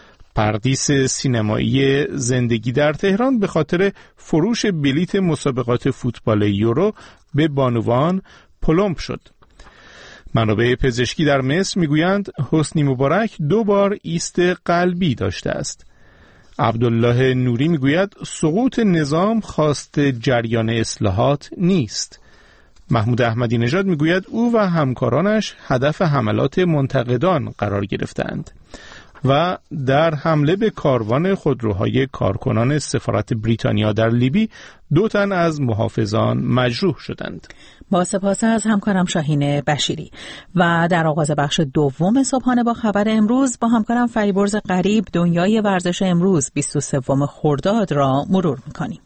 پردیس سینمایی زندگی در تهران به خاطر فروش بلیت مسابقات فوتبال یورو به بانوان پلمپ شد. منابع پزشکی در مصر میگویند حسنی مبارک 2 بار ایست قلبی داشته است. عبدالله نوری میگوید سقوط نظام خواست جریان اصلاحات نیست. محمود احمدی نژاد میگوید او و همکارانش هدف حملات منتقدان قرار گرفتند. و در حمله به کاروان خودروهای کارکنان سفارت بریتانیا در لیبی 2 تن از محافظان مجروح شدند. با سپاس از همکارم شاهین بشیری. و در آغاز بخش دوم صبحانه با خبر امروز با همکارم فریبرز غریب دنیای ورزش امروز 23 خرداد را مرور می‌کنیم.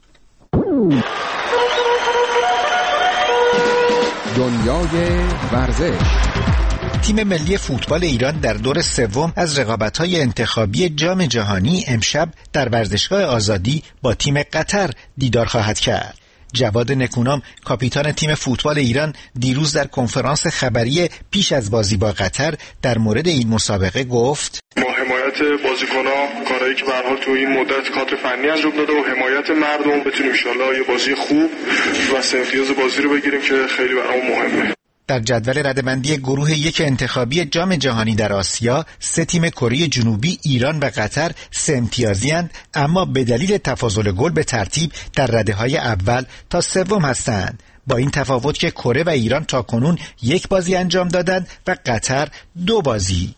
دنیای ورزش. تیم ملی فوتبال ایران در دور سوم از رقابت‌های انتخابی جام جهانی امشب در ورزشگاه آزادی با تیم قطر دیدار خواهد کرد. جواد نکونام کاپیتان تیم فوتبال ایران دیروز در کنفرانس خبری پیش از بازی با قطر در مورد این مسابقه گفت: ما حمایت بازیکن‌ها، کارهایی که به هر حال تو این مدت کادر فنی انجام داده و حمایت مردم بتونیم ان شاءالله یه بازی خوب و سه امتیاز بازی رو بگیریم که خیلی برام مهمه. در جدول رده‌بندی گروه 1 انتخابی جام جهانی در آسیا 3 تیم کره جنوبی، ایران و قطر 3 امتیازی‌اند، اما به دلیل تفاضل گل به ترتیب در رده‌های اول تا سوم هستند. با این تفاوت که کره و ایران تاکنون 1 بازی انجام دادند و قطر 2 بازی.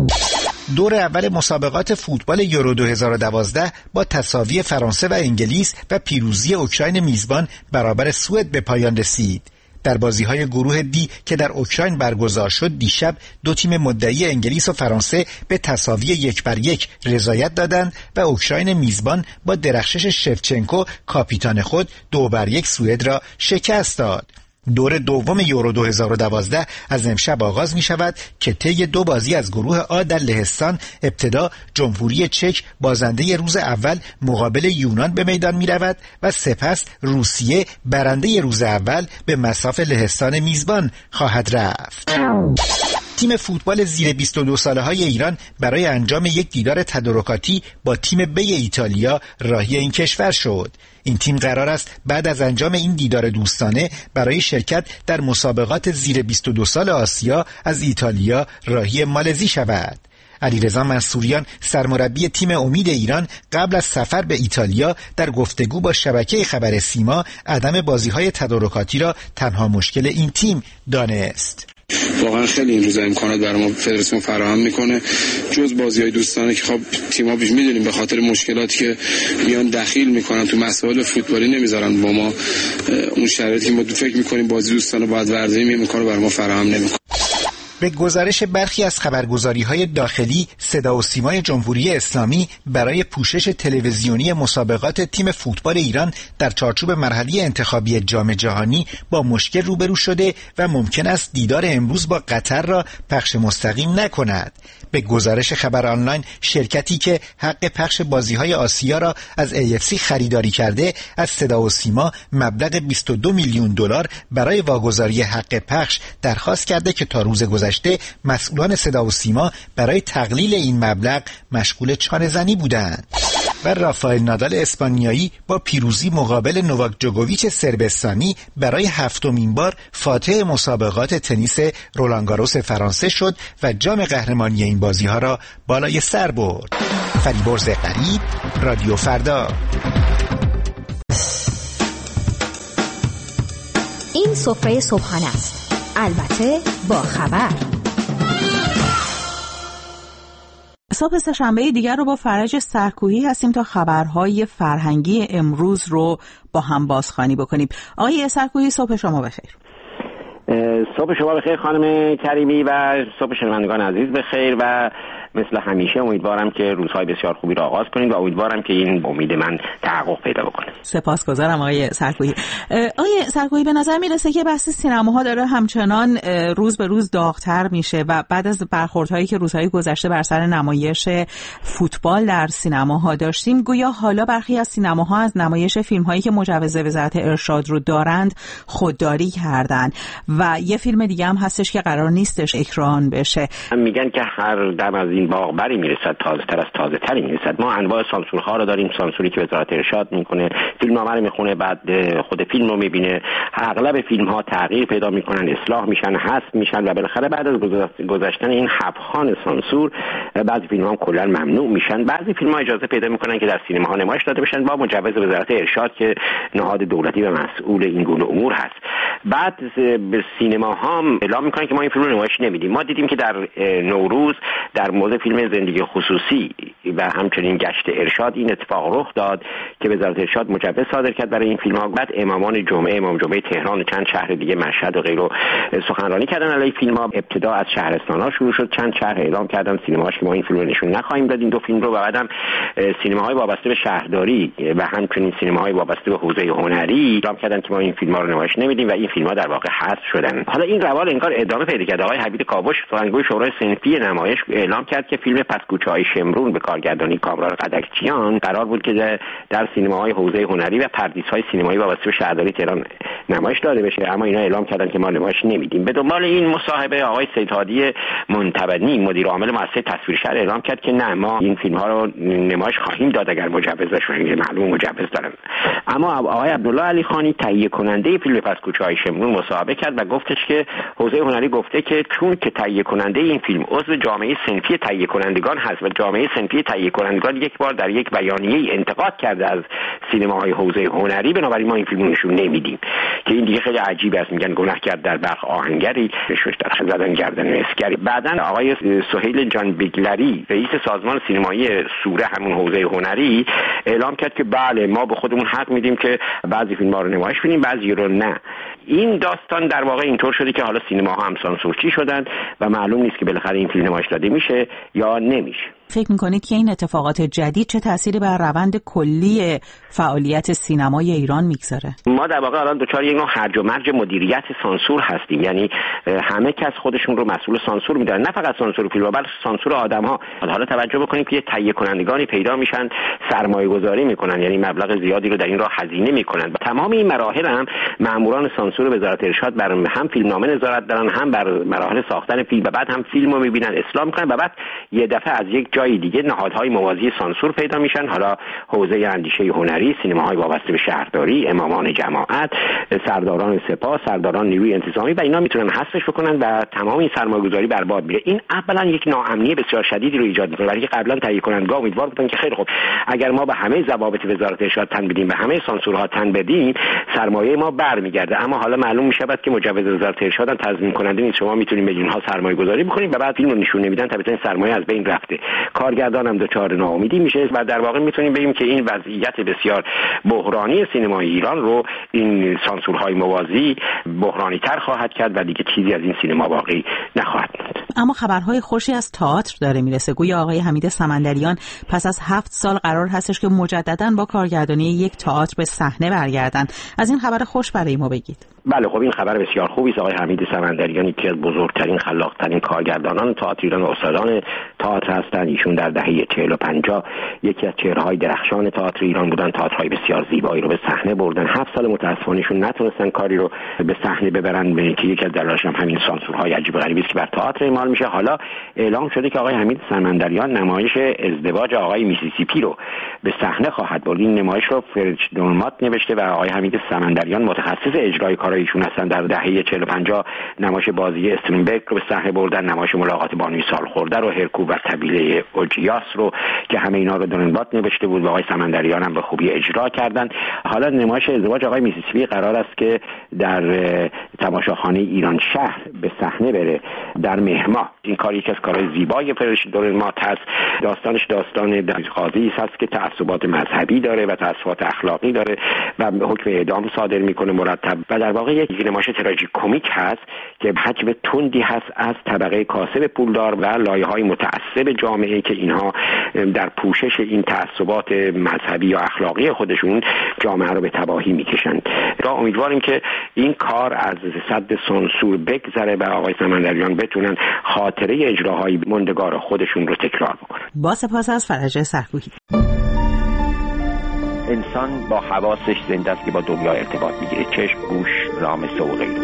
دور اول مسابقات فوتبال یورو 2012 با تساوی فرانسه و انگلیس و پیروزی اوکراین میزبان برابر سوئد به پایان رسید. در بازی‌های گروه دی که در اوکراین برگزار شد دیشب 2 تیم مدعی انگلیس و فرانسه به تساوی 1-1 رضایت دادند و اوکراین میزبان با درخشش شفچنکو کاپیتان خود 2-1 سوئد را شکست داد. دور دوم یورو 2012 از امشب آغاز می شود که طی 2 بازی از گروه آ در لهستان ابتدا جمهوری چک بازنده روز اول مقابل یونان به میدان می رود و سپس روسیه برنده روز اول به مصاف لهستان میزبان خواهد رفت. تیم فوتبال زیر 22 ساله های ایران برای انجام یک دیدار تدارکاتی با تیم بی ایتالیا راهی این کشور شد. این تیم قرار است بعد از انجام این دیدار دوستانه برای شرکت در مسابقات زیر 22 سال آسیا از ایتالیا راهی مالزی شود. علیرضا منصوریان سرمربی تیم امید ایران قبل از سفر به ایتالیا در گفتگو با شبکه خبر سیما عدم بازی‌های تدارکاتی را تنها مشکل این تیم دانست. واقعا خیلی این روزا امکانات برای ما فدراسیون فراهم میکنه، جز بازی‌های دوستانه که خب تیم‌ها پیش می‌دونیم به خاطر مشکلاتی که میان دخیل میکنن تو مسائل فوتبالی نمیذارن با ما اون شرایطی که ما فکر میکنیم بازی دوستانه باید ورزش این امکانو برای ما فراهم نمیکنه. به گزارش برخی از خبرگزاری‌های داخلی، صدا و سیمای جمهوری اسلامی برای پوشش تلویزیونی مسابقات تیم فوتبال ایران در چارچوب مرحله انتخابی جام جهانی با مشکل روبرو شده و ممکن است دیدار امروز با قطر را پخش مستقیم نکند. به گزارش خبر آنلاین، شرکتی که حق پخش بازی‌های آسیا را از AFC خریداری کرده، از صدا و سیما مبلغ 22 میلیون دلار برای واگذاری حق پخش درخواست کرده که تا روز گذشته مسئولان صدا و سیما برای تقلیل این مبلغ مشغول چانه‌زنی بودند. و رافائل نادال اسپانیایی با پیروزی مقابل نوواک جوکوویچ صربستانی برای 7مین بار فاتح مسابقات تنیس رولانگاروس فرانسه شد و جام قهرمانی این بازی‌ها را بالای سر برد. فریبرز قریب، رادیو فردا. این سفره صبحانه است، البته با خبر. صبح سه‌شنبه دیگر رو با فرج سرکوهی هستیم تا خبرهای فرهنگی امروز رو با هم بازخوانی بکنیم. آقای سرکوهی، صبح شما بخیر. صبح شما بخیر خانم کریمی و صبح شنوندگان عزیز بخیر و مثل همیشه امیدوارم که روزهای بسیار خوبی را آغاز کنید و امیدوارم که این امید من تحقق پیدا بکنه. سپاسگزارم آقای سرکوهی. آقای سرکوهی، به نظر میرسه که بحث سینماها داره همچنان روز به روز داغ‌تر میشه و بعد از برخوردهایی که روزهای گذشته بر سر نمایش فوتبال در سینماها داشتیم، گویا حالا برخی از سینماها از نمایش فیلم‌هایی که مجوز وزارت ارشاد رو دارند خودداری کردن و یه فیلم دیگه هم هستش که قرار نیستش اکران بشه. میگن که هر دم از این باغبری میرسد تازه‌تر از تازه‌تری میرسد. ما انواع سانسورها رو داریم، سانسوری که وزارت ارشاد میکنه، فیلمنامه رو میخونه، بعد خود فیلم رو میبینه. اغلب فیلم‌ها تغییر پیدا میکنن، اصلاح میشن، حذف میشن و بالاخره بعد از گذشتن این حبخان سانسور بعضی فیلم‌ها کلا ممنوع میشن. بعضی فیلم‌ها اجازه پیدا میکنن که در سینماها نمایش داده بشن با مجوز وزارت ارشاد که نهاد دولتی و مسئول این گونه امور هست. بعد به سینماها اعلام میکنن که ما این فیلم رو نمایش نمیدیم. ما دیدیم که در نوروز در مورد فیلم زندگی خصوصی و همچنین گشت ارشاد این اتفاق رخ داد که وزارت ارشاد مجوز صادر کرد برای این فیلم‌ها. بعد امامان جمعه، امام جمعه تهران و چند شهر دیگه مشهد و غیره سخنرانی کردن علیه فیلم‌ها. ابتدا از شهرستان‌ها شروع شد، چند شهر اعلام کردن سینماهاش که ما این فیلم رو نشون نخواهیم داد، این دو فیلم رو. و بعدم سینماهای وابسته به شهرداری و همچنین سینماهای وابسته به حوزه هنری اعلام کردن که ما این فیلم‌ها رو نمایش نمیدیم و این فیلم‌ها در واقع حذف شدن. حالا این روال انگار ادامه پیدا کرد. آقای حبیب کاوش، سخنگوی شورای صنفی نمایش، اعلام کرد که فیلم پسکوچه‌های شمرون به کارگردانی کامران قدکچیان قرار بود که در سینماهای حوزه هنری و پردیس‌های سینمایی وابسته به شهرداری تهران نمایش داده بشه، اما اینا اعلام کردن که ما نمایش نمیدیم. به دنبال این مصاحبه آقای سیدهادی منتبنی، مدیر عامل مؤسسه تصویرشهر، اعلام کرد که نه، ما این فیلم‌ها رو نمایش خواهیم داد اگر مجوز بشه، معلوم مجوز دارن. اما آقای عبدالله علی خانی تهیه کننده فیلم پسکوچه‌های شمرون مصاحبه کرد و گفتش که حوزه هنری گفته که چون که تهیه کننده این فیلم عضو جامعه صنفی تهیه کنندگان هست و جامعه صنفی تهیه کنندگان یک بار در یک بیانیه انتقاد کرده از سینماهای حوزه هنری، بنابراین ما این فیلم رو نشون نمیدیم. که این دیگه خیلی عجیب است. میگن گناه کرد در برق آهنگری، رشوش در خل زدن گردن مسگری. بعدن آقای سهیل جان بیگلری، رئیس سازمان سینمایی سوره همون حوزه هنری، اعلام کرد که بله، ما به خودمون حق میدیم که بعضی فیلم‌ها رو نمایش بدیم، بعضی رو نه. این داستان در واقع اینطور شده که حالا سینماها هم سانسورچی شدن و معلوم نیست که بالاخره این فیلم نمایش داده میشه یا نمیشه. فکر میکنید که این اتفاقات جدید چه تأثیری بر روند کلی فعالیت سینمای ایران میگذاره؟ ما در واقع الان دچار یک نوع هرج و مرج مدیریت سانسور هستیم، یعنی همه کس خودشون رو مسئول سانسور میدونن، نه فقط سانسور فیلم بلکه سانسور آدم‌ها. حالا توجه بکنید که تهیه کنندگانی پیدا میشن، سرمایه‌گذاری میکنن، یعنی مبلغ زیادی رو در این راه هزینه میکنن. تمام این مراحل هم ماموران سانسور وزارت ارشاد بر هم فیلمنامه نظارت دارن، هم بر مراحل ساختن فیلم و بعد هم فیلم رو میبینن، اصلاح میکنن و بعد یه دفعه از یک جای دیگه نهادهای موازی سانسور پیدا میشن. حالا حوزه اندیشه هنری، سینماهای وابسته به شهرداری، امامان جماعت، سرداران سپاه، سرداران نیروی انتظامی و اینا میتونن حذفش بکنن و تمام این سرمایه‌گذاری برباد میره. این اولا یک ناامنی بسیار شدیدی رو ایجاد میکنه، برای قبلا تهیه کنندگان امیدوار بودن که خیلی خوب اگر ما به همه ضوابط وزارت ارشاد تن بدیم، به همه سانسورها تن بدیم، سرمایه ما برمیگرده. اما حالا معلوم میشود که مجوز وزارت ارشاد تضمین کننده نیست. شما میتونید میلیون ها سرمایه‌گذاری بکنید و بعد فیلم رو نشون نمیدن، طبعا سرمایه از بین رفته. کارگردان هم دچار ناامیدی میشه و در واقع میتونیم بگیم که این وضعیت بسیار بحرانی سینمای ایران رو این سانسورهای موازی بحرانی تر خواهد کرد و دیگه چیزی از این سینما باقی نخواهد ماند. اما خبرهای خوشی از تئاتر داره میرسه. گویا آقای حمید سمندریان پس از 7 سال قرار هستش که مجدداً با کارگردانی یک تئاتر به صحنه برگردن. از این خبر خوش برای ما بگید. بله خب این خبر بسیار خوبی است. آقای حمید سمندریان یکی از بزرگترین خلاقترین کارگردانان تئاتر ایران و استادان تئاتر هستند. ایشون در دهه 40 و 50 یکی از چهره‌های درخشان تئاتر ایران بودن. تئاترهای بسیار زیبایی رو به صحنه بردن. 7 سال متأسفانه‌شون نتونستن کاری رو به صحنه ببرن که یکی از دلایلش هم همین سانسورهای عجیب و غریبی است که بر تئاتر اعمال میشه. حالا اعلام شده که آقای حمید سمندریان نمایش ازدواج آقای میسیسیپی رو به صحنه خواهد برد. این نمایش رو فرج دورمات نوشته و آقای حمید سمندریان متخصص اجرای کارایشون هستن. در دهه 40 و 50 نمایش بازی استرینبرگ رو به صحنه بردن، نمایش ملاقات بانوی سالخورده رو، هرکو و طبیله اوجیاس رو که همه اینا رو دورمات نوشته بود و آقای سمندریان هم به خوبی اجرا کردن. حالا نمایش ازدواج آقای میسیسیپی قرار است که در تماشاخانه ایران شهر به صحنه بره در مهر ماه. این کار یکی از کارهای زیبای فرش دورمات هست. داستانش داستان قاضی است که تعصبات مذهبی داره و تعصبات اخلاقی داره و حکم اعدام صادر میکنه مرتب و در واقع یک نمایش تراژیکومیک هست که حجم تندی هست از طبقه کاسب پولدار و لایه‌های متعصب جامعه که اینها در پوشش این تعصبات مذهبی یا اخلاقی خودشون جامعه رو به تباهی میکشن. امیدواریم که این کار از سد سانسور بگذره و آقای سمندریان بتونن خاطره اجراهای ماندگار خودشون رو تکرار بکنن. با سپاس از فرج سرکوهی. انسان با حواسش زنده است که با دنیا ارتباط میگیره. چشم، گوش، لامسه و غیره.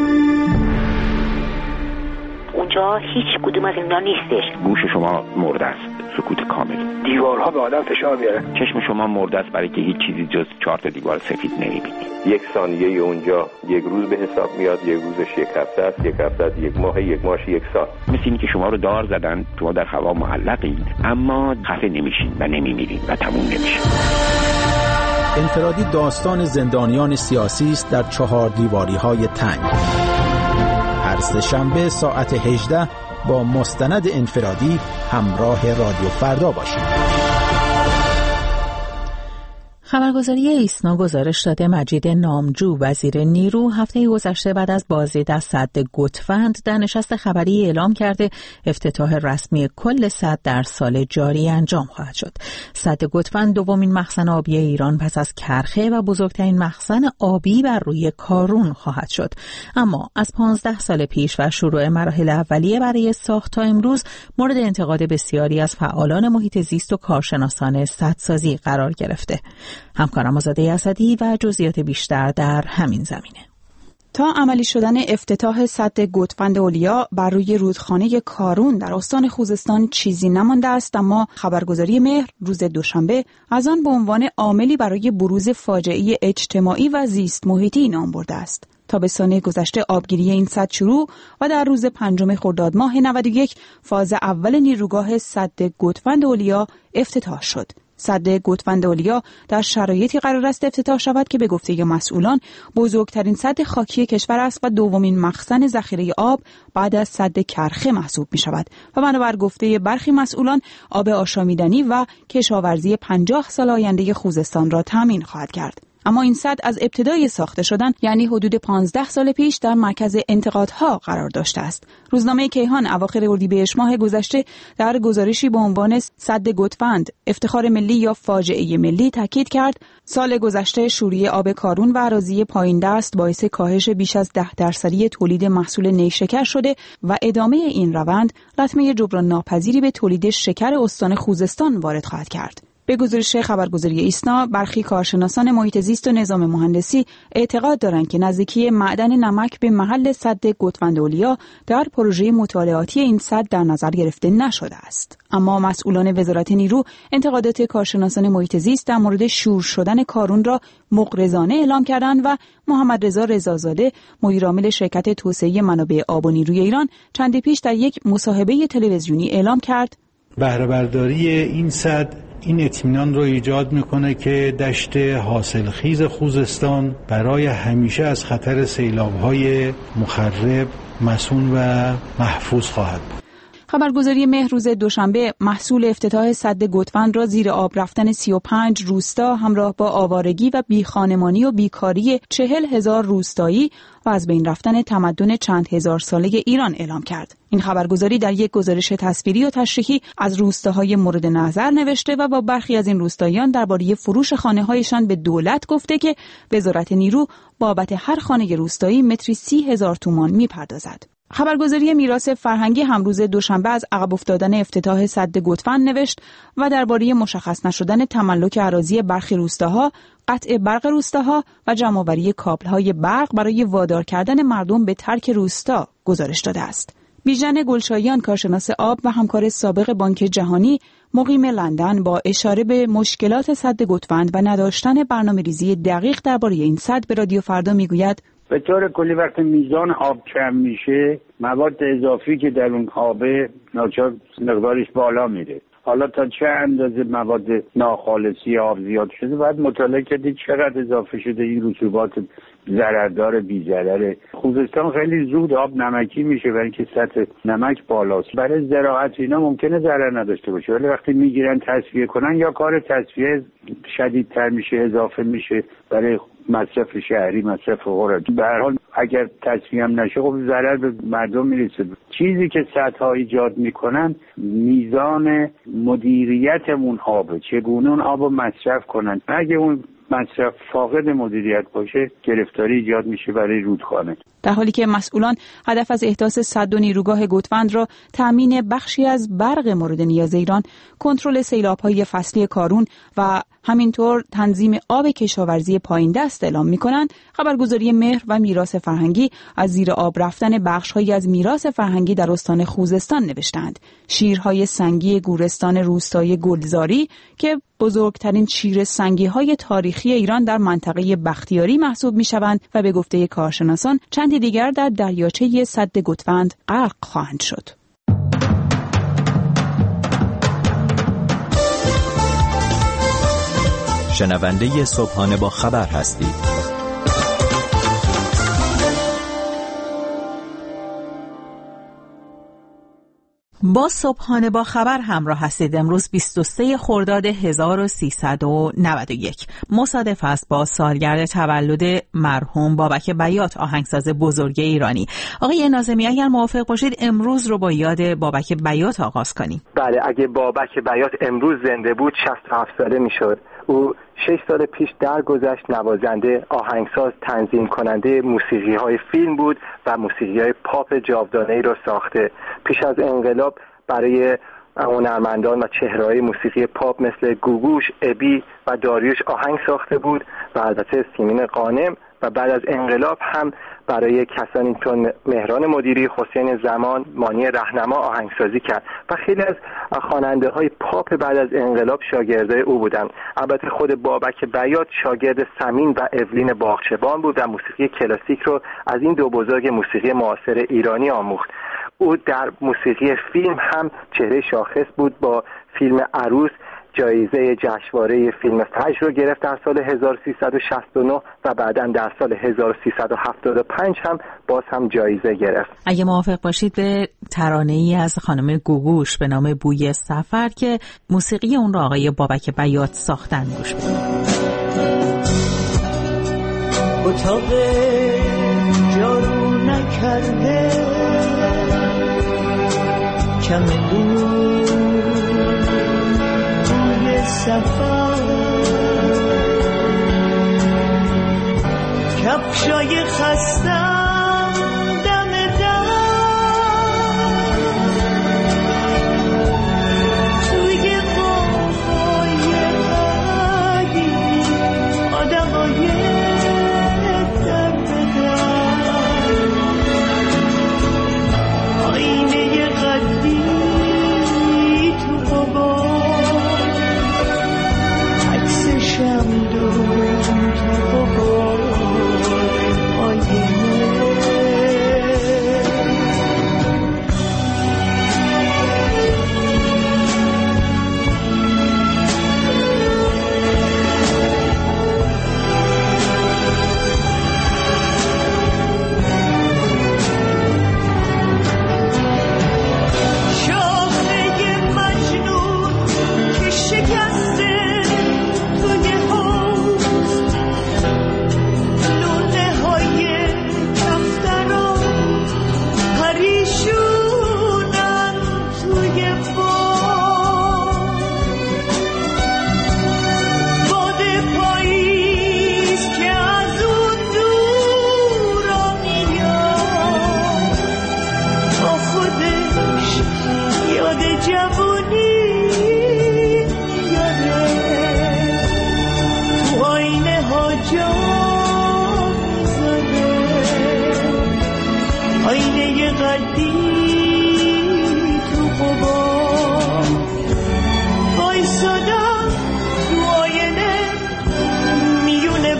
اونجا هیچ کدوم از اینا نیستش. گوش شما مرده است، سکوت کامل. دیوارها به آدم فشار میاره. چشم شما مرده است برای که هیچ چیزی جز 4 تا دیوار سفید نمیبینید. یک ثانیه اونجا یک روز به حساب میاد، یک روزش یک هفته است، یک هفته است یک ماه، یک ماهش یک سال. مثل اینی که شما رو دار زدن، شما در هوا معلقید اما خفه نمیشین و نمیمیرین و تموم نمیشه. انفرادی داستان زندانیان سیاسی است در 4 دیواری‌های تنگ. هر سه‌شنبه ساعت 18 با مستند انفرادی همراه رادیو فردا باشید. خبرگزاری ایسنا گزارش داده مجید نامجو وزیر نیرو هفته گذشته بعد از بازدید از سد گوتفند در نشست خبری اعلام کرده افتتاح رسمی کل سد در سال جاری انجام خواهد شد. سد گوتفند دومین مخزن آبی ایران پس از کرخه و بزرگترین مخزن آبی بر روی کارون خواهد شد. اما از 15 سال پیش و شروع مراحل اولیه برای ساخت تا امروز مورد انتقاد بسیاری از فعالان محیط زیست و کارشناسان سدسازی قرار گرفته. همکارم آزاده اسدی و جزئیات بیشتر در همین زمینه. تا عملی شدن افتتاح سد گوتفند اولیا بر روی رودخانه کارون در استان خوزستان چیزی نمانده است، اما خبرگزاری مهر روز دوشنبه از آن به عنوان عاملی برای بروز فاجعه اجتماعی و زیست محیطی نام برده است. تابستان گذشته آبگیری این سد شروع و در روز 5 خرداد ماه 91 فاز اول نیروگاه سد گوتفند اولیا افتتاح شد. سد گوتفند اولیا در شرایطی قرار است افتتاح شود که به گفته مسئولان بزرگترین سد خاکی کشور است و دومین مخزن ذخیره آب بعد از سد کرخه محسوب می شود و بنابر گفته برخی مسئولان آب آشامیدنی و کشاورزی 50 سال آینده خوزستان را تامین خواهد کرد. اما این سد از ابتدای ساخته شدن یعنی حدود 15 سال پیش در مرکز انتقادها قرار داشته است. روزنامه کیهان اواخر اردیبهشت ماه گذشته در گزارشی با عنوان سد گوتفند افتخار ملی یا فاجعه ملی تاکید کرد سال گذشته شوری آب کارون و اراضی پایین دست باعث کاهش بیش از 10% تولید محصول نیشکر شده و ادامه این روند لطمه جبران ناپذیری به تولید شکر استان خوزستان وارد خواهد کرد. به گزارش خبرگزاری ایسنا برخی کارشناسان محیط زیست و نظام مهندسی اعتقاد دارند که نزدیکی معدن نمک به محل سد گوتفند اولیا در پروژه مطالعاتی این سد در نظر گرفته نشده است. اما مسئولان وزارت نیرو انتقادات کارشناسان محیط زیست در مورد شور شدن کارون را مغرضانه اعلام کردند و محمد رضا رضازاده مدیرعامل شرکت توسعه منابع آب و نیروی ایران چندی پیش در یک مصاحبه تلویزیونی اعلام کرد بهره برداری این سد این اطمینان رو ایجاد میکنه که دشت حاصلخیز خوزستان برای همیشه از خطر سیلاب‌های مخرب مصون و محفوظ خواهد بود. خبرگزاری مهر روز دوشنبه محصول افتتاح سد گوتفند را زیر آب رفتن 35 روستا همراه با آوارگی و بیخانمانی و بیکاری 40,000 روستایی و از بین رفتن تمدن چند هزار ساله ایران اعلام کرد. این خبرگزاری در یک گزارش تصویری و تشریحی از روستاهای مورد نظر نوشته و با برخی از این روستاییان درباره فروش خانه‌هایشان به دولت گفته که وزارت نیرو بابت هر خانه روستایی متری 30,000 تومان می‌پردازد. خبرگزاری میراث فرهنگی هم روز دوشنبه از عقب افتادن افتتاح سد گوتفند نوشت و درباره مشخص نشدن تملک اراضی برخی روستاها، قطع برق روستاها و جمع‌آوری کابل‌های برق برای وادار کردن مردم به ترک روستا گزارش داده است. بیژن گلشاییان، کارشناس آب و همکار سابق بانک جهانی مقیم لندن، با اشاره به مشکلات سد گوتفند و نداشتن برنامه‌ریزی دقیق درباره این سد به رادیو فردا میگوید: به طور کلی وقتی میزان آب کم میشه، مواد اضافی که در اون آبه ناچار مقدارش بالا میره. حالا تا چه اندازه مواد ناخالصی آب زیاد شده باید مطالعه کردید چقدر اضافه شده این رطوبات ضرردار بی ضرره. خوزستان خیلی زود آب نمکی میشه برای اینکه سطح نمک بالاست. برای زراعت اینا ممکنه ضرر نداشته باشه، ولی وقتی میگیرن تصفیه کنن یا کار تصفیه شدیدتر میشه، اضافه میشه برای مصرف شهری، مصرف خورد. به هر حال اگر تصفیه هم نشه خب ضرر به مردم میرسه. چیزی که سدها ایجاد میکنن میزان مدیریت اون آب، چگونه اون آبو مصرف کنن. اگه اون مصرف فاقد مدیریت باشه گرفتاری ایجاد میشه برای رودخانه. در حالی که مسئولان هدف از احداث سد و نیروگاه گوتفند را تامین بخشی از برق مورد نیاز ایران، کنترل سیلاب‌های فصلی کارون و همینطور تنظیم آب کشاورزی پایین دست اعلام می‌کنند، خبرگزاری مهر و میراث فرهنگی از زیر آب رفتن بخش‌هایی از میراث فرهنگی در استان خوزستان نوشتند. شیرهای سنگی گورستان روستای گلزاری که بزرگترین شیر سنگی‌های تاریخی ایران در منطقه بختیاری محسوب می‌شوند و به گفته کارشناسان چندی دیگر در دریاچه سد گوتفند غرق خواهند شد. شنونده صبحانه با خبر هستید. با صبحانه با خبر همراه هستید. امروز 23 خرداد 1391 مصادف است با سالگرد تولد مرحوم بابک بیات، آهنگساز بزرگ ایرانی. آقای ناظمی اگر موافق باشید امروز رو با یاد بابک بیات آغاز کنیم. بله، اگه بابک بیات امروز زنده بود 67 ساله میشد. او 6 سال پیش درگذشت. نوازنده، آهنگساز، تنظیم کننده موسیقی‌های فیلم بود و موسیقی‌های پاپ جاودانه‌ای را ساخته. پیش از انقلاب برای هنرمندان و چهره‌های موسیقی پاپ مثل گوگوش، ابی و داریوش آهنگ ساخته بود و البته سیمین قانم، و بعد از انقلاب هم برای کسانی چون مهران مدیری، حسین زمان، مانی رهنما آهنگسازی کرد و خیلی از خواننده‌های پاپ بعد از انقلاب شاگردای او بودند. البته خود بابک بیات شاگرد سمین و اولین باغچبان بود و موسیقی کلاسیک رو از این دو بزرگ موسیقی معاصر ایرانی آموخت. او در موسیقی فیلم هم چهره شاخص بود. با فیلم عروس جایزه جشنواره فیلم فجر رو گرفت در سال 1369 و بعداً در سال 1375 هم باز هم جایزه گرفت. اگه موافق باشید به ترانه‌ای از خانم گوگوش به نام بوی سفر که موسیقی اون رو آقای بابک بیات ساختن گوش بدیم. اتاق جارو نکرده کم دور سفر کفشای خستم دم در توی باغ‌های قدیمی آدمای در بدر آینه قدیمی تو بابا شم دون تو بابا آینه کردی تو قبار آیسادم تو آینه میونه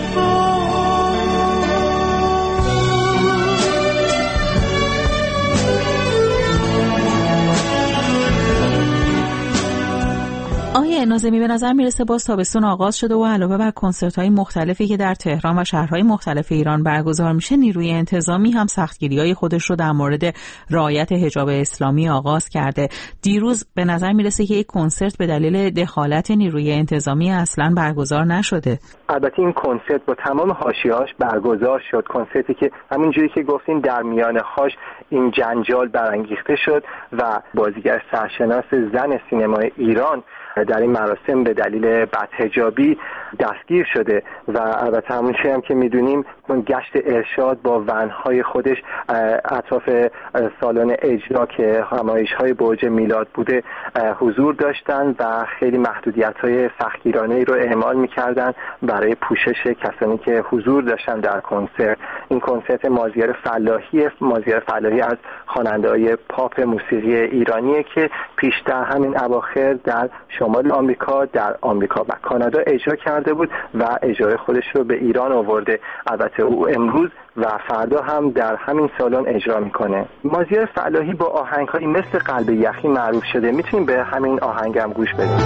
آقای ناظمی به نظر میرسه باز تابستون آغاز شده و علاوه بر کنسرت‌های مختلفی که در تهران و شهرهای مختلف ایران برگزار میشه، نیروی انتظامی هم سختگیری‌های خودش رو در مورد رعایت حجاب اسلامی آغاز کرده. دیروز به نظر میرسه که یک کنسرت به دلیل دخالت نیروی انتظامی اصلاً برگزار نشده. البته این کنسرت با تمام حاشیه‌اش برگزار شد، کنسرتی که همونجوری که گفتین در میانه‌هاش این جنجال برانگیخته شد و بازیگر سرشناس زن سینمای ایران در این مراسم به دلیل بدحجابی دستگیر شده و البته همونجوری هم که میدونیم گشت ارشاد با ونهای خودش اطراف سالن اجرا که همایش‌های برج میلاد بوده حضور داشتن و خیلی محدودیت‌های سختگیرانه‌ای رو اعمال می‌کردن برای پوشش کسانی که حضور داشتن در کنسرت. این کنسرت مازیار فلاحی از خواننده‌های پاپ موسیقی ایرانیه که پیشتر همین اواخر در شمال آمریکا، در آمریکا و کانادا اجرا کرده بود و اجرای خودش رو به ایران آورده. البته او امروز و فردا هم در همین سالن اجرا میکنه. مازیار فلاحی با آهنگ‌هایی مثل قلب یخی معروف شده. میتونیم به همین آهنگ هم گوش بدیم.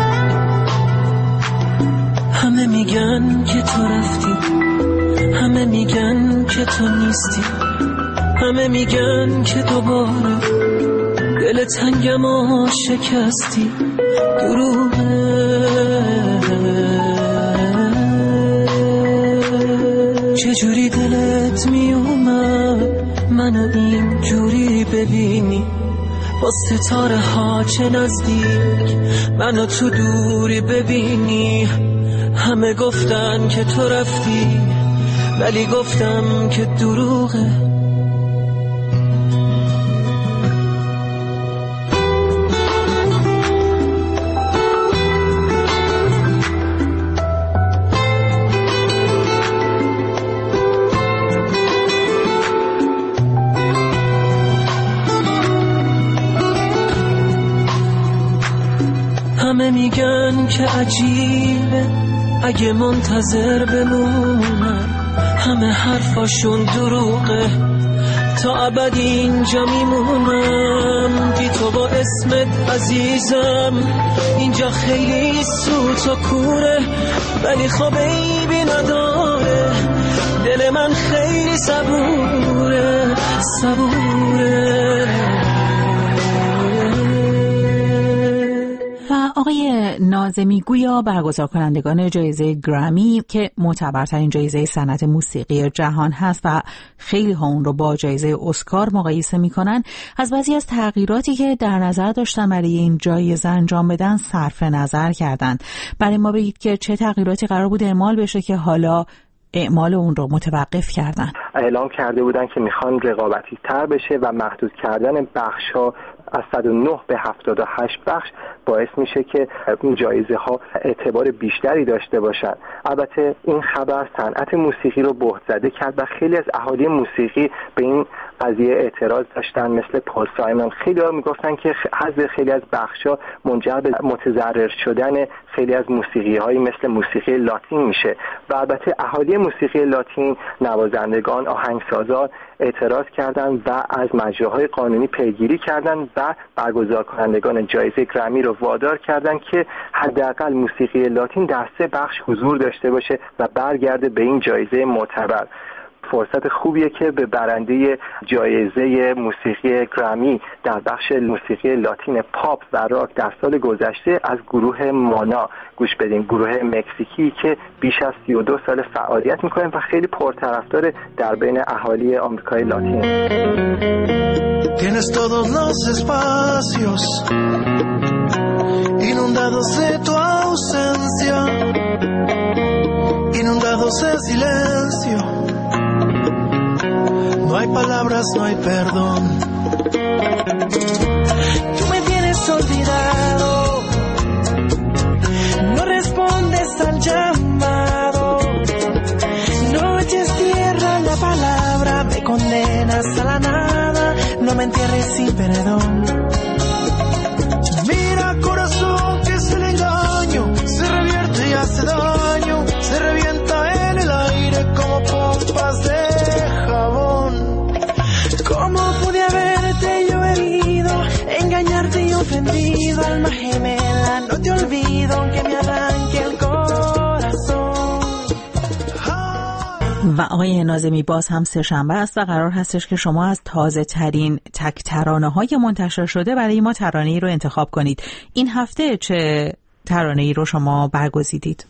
همه میگن که تو رفتی، همه میگن که تو نیستی، همه میگن که دوباره دل تنگم و شکستی. دروغه چجوری دلت میومد منو اینجوری ببینی، با ستاره ها چه نزدیک منو تو دوری ببینی. همه گفتن که تو رفتی ولی گفتم که دروغه. همه میگن که عجیبه اگه منتظر بمونم، همه حرفاشون دروغه، تا ابد اینجا میمونم. بی تو با اسمت عزیزم اینجا خیلی سوت و کوره، ولی خب عیبی نداره، دل من خیلی صبوره. آقای ناظمی، گویا برگزار کنندگان جایزه گرمی که معتبرترین جایزه صنعت موسیقی جهان هست و خیلی ها اون رو با جایزه اسکار مقایسه میکنن، از بعضی از تغییراتی که در نظر داشتن برای این جایزه انجام بدن صرف نظر کردن. برای ما بگید که چه تغییراتی قرار بود اعمال بشه که حالا اعمال اون رو متوقف کردن. اعلام کرده بودن که میخوان رقابتی تر بشه و محدود کردن بخش‌ها از 109 به 78 بخش باعث میشه که این جایزه ها اعتبار بیشتری داشته باشن. البته این خبر صنعت موسیقی رو بهت زده کرد و خیلی از اهالی موسیقی به این قضیه اعتراض داشتن، مثل پال سایمون. خیلی ها میگفتن که حذف خیلی از بخش‌ها منجر به متضرر شدن خیلی از موسیقی‌هایی مثل موسیقی لاتین میشه و البته اهالی موسیقی لاتین، نوازندگان، آهنگسازان اعتراض کردند و از مجراهای قانونی پیگیری کردند و برگزار کنندگان جایزه گرمی رو وادار کردند که حداقل موسیقی لاتین در 3 بخش حضور داشته باشه و برگرده به این جایزه معتبر. فرصت خوبیه که به برنده جایزه موسیقی گرمی در بخش موسیقی لاتین پاپ و راک در سال گذشته از گروه مانا گوش بدیم. گروه مکزیکی که بیش از 32 سال فعالیت میکنه و خیلی پرطرفدار در بین اهالی آمریکای لاتین. Tienes todos los espacios inundados de tu ausencia, inundados de silencio. No hay palabras, no hay perdón. Tú me tienes olvidado, no respondes al llamado, no oyes tierra la palabra, me condenas a la nada, no me entierres sin perdón. Mira corazón que es el engaño, se revierte y hace daño, se revienta en el aire como pompas de jabón. ¿Cómo pude haberte yo herido, engañarte y ofendido? Alma gemela, no te olvido aunque me arranque el corazón. و آقای ناظمی باز هم سه‌شنبه است و قرار هستش که شما از تازه ترین تک ترانه های منتشر شده برای ما ترانه ای رو انتخاب کنید. این هفته چه ترانه ای رو شما برگزیدید؟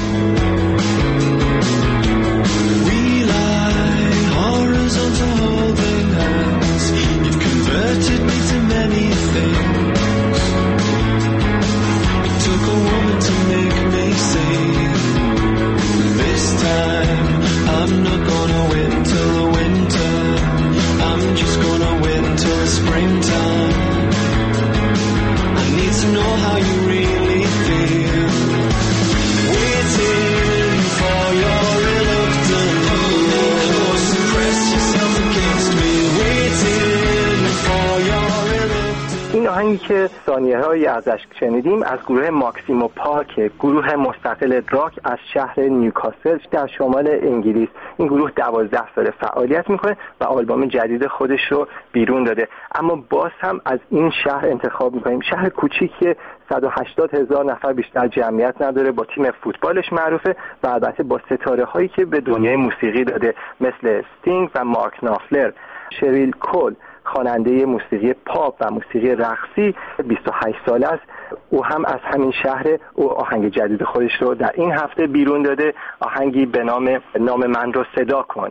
I'm not gonna wait till the winter, I'm just gonna wait until the springtime. I need to know how you really feel, waiting for your reluctance. Hold me close and press yourself against me, waiting for your reluctance. این آهنگی که ثانیه‌هایی ازش شنیدیم از گروه ماکسیمو پارک، گروه مستقل راک از شهر نیوکاسل در شمال انگلیس. این گروه 12 سال فعالیت میکنه و آلبوم جدید خودش رو بیرون داده، اما باز هم از این شهر انتخاب میکنیم. شهر کوچیکی 180,000 نفر بیشتر جمعیت نداره، با تیم فوتبالش معروفه و البته با ستاره هایی که به دنیای موسیقی داده مثل استینگ و مارک نافلر. شریل کول خواننده موسیقی پاپ و موسیقی رقصی 28 ساله است. او هم از همین شهر. او آهنگ جدید خودش رو در این هفته بیرون داده، آهنگی به نام من رو صدا کن.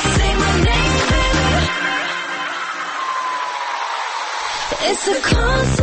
It's a constant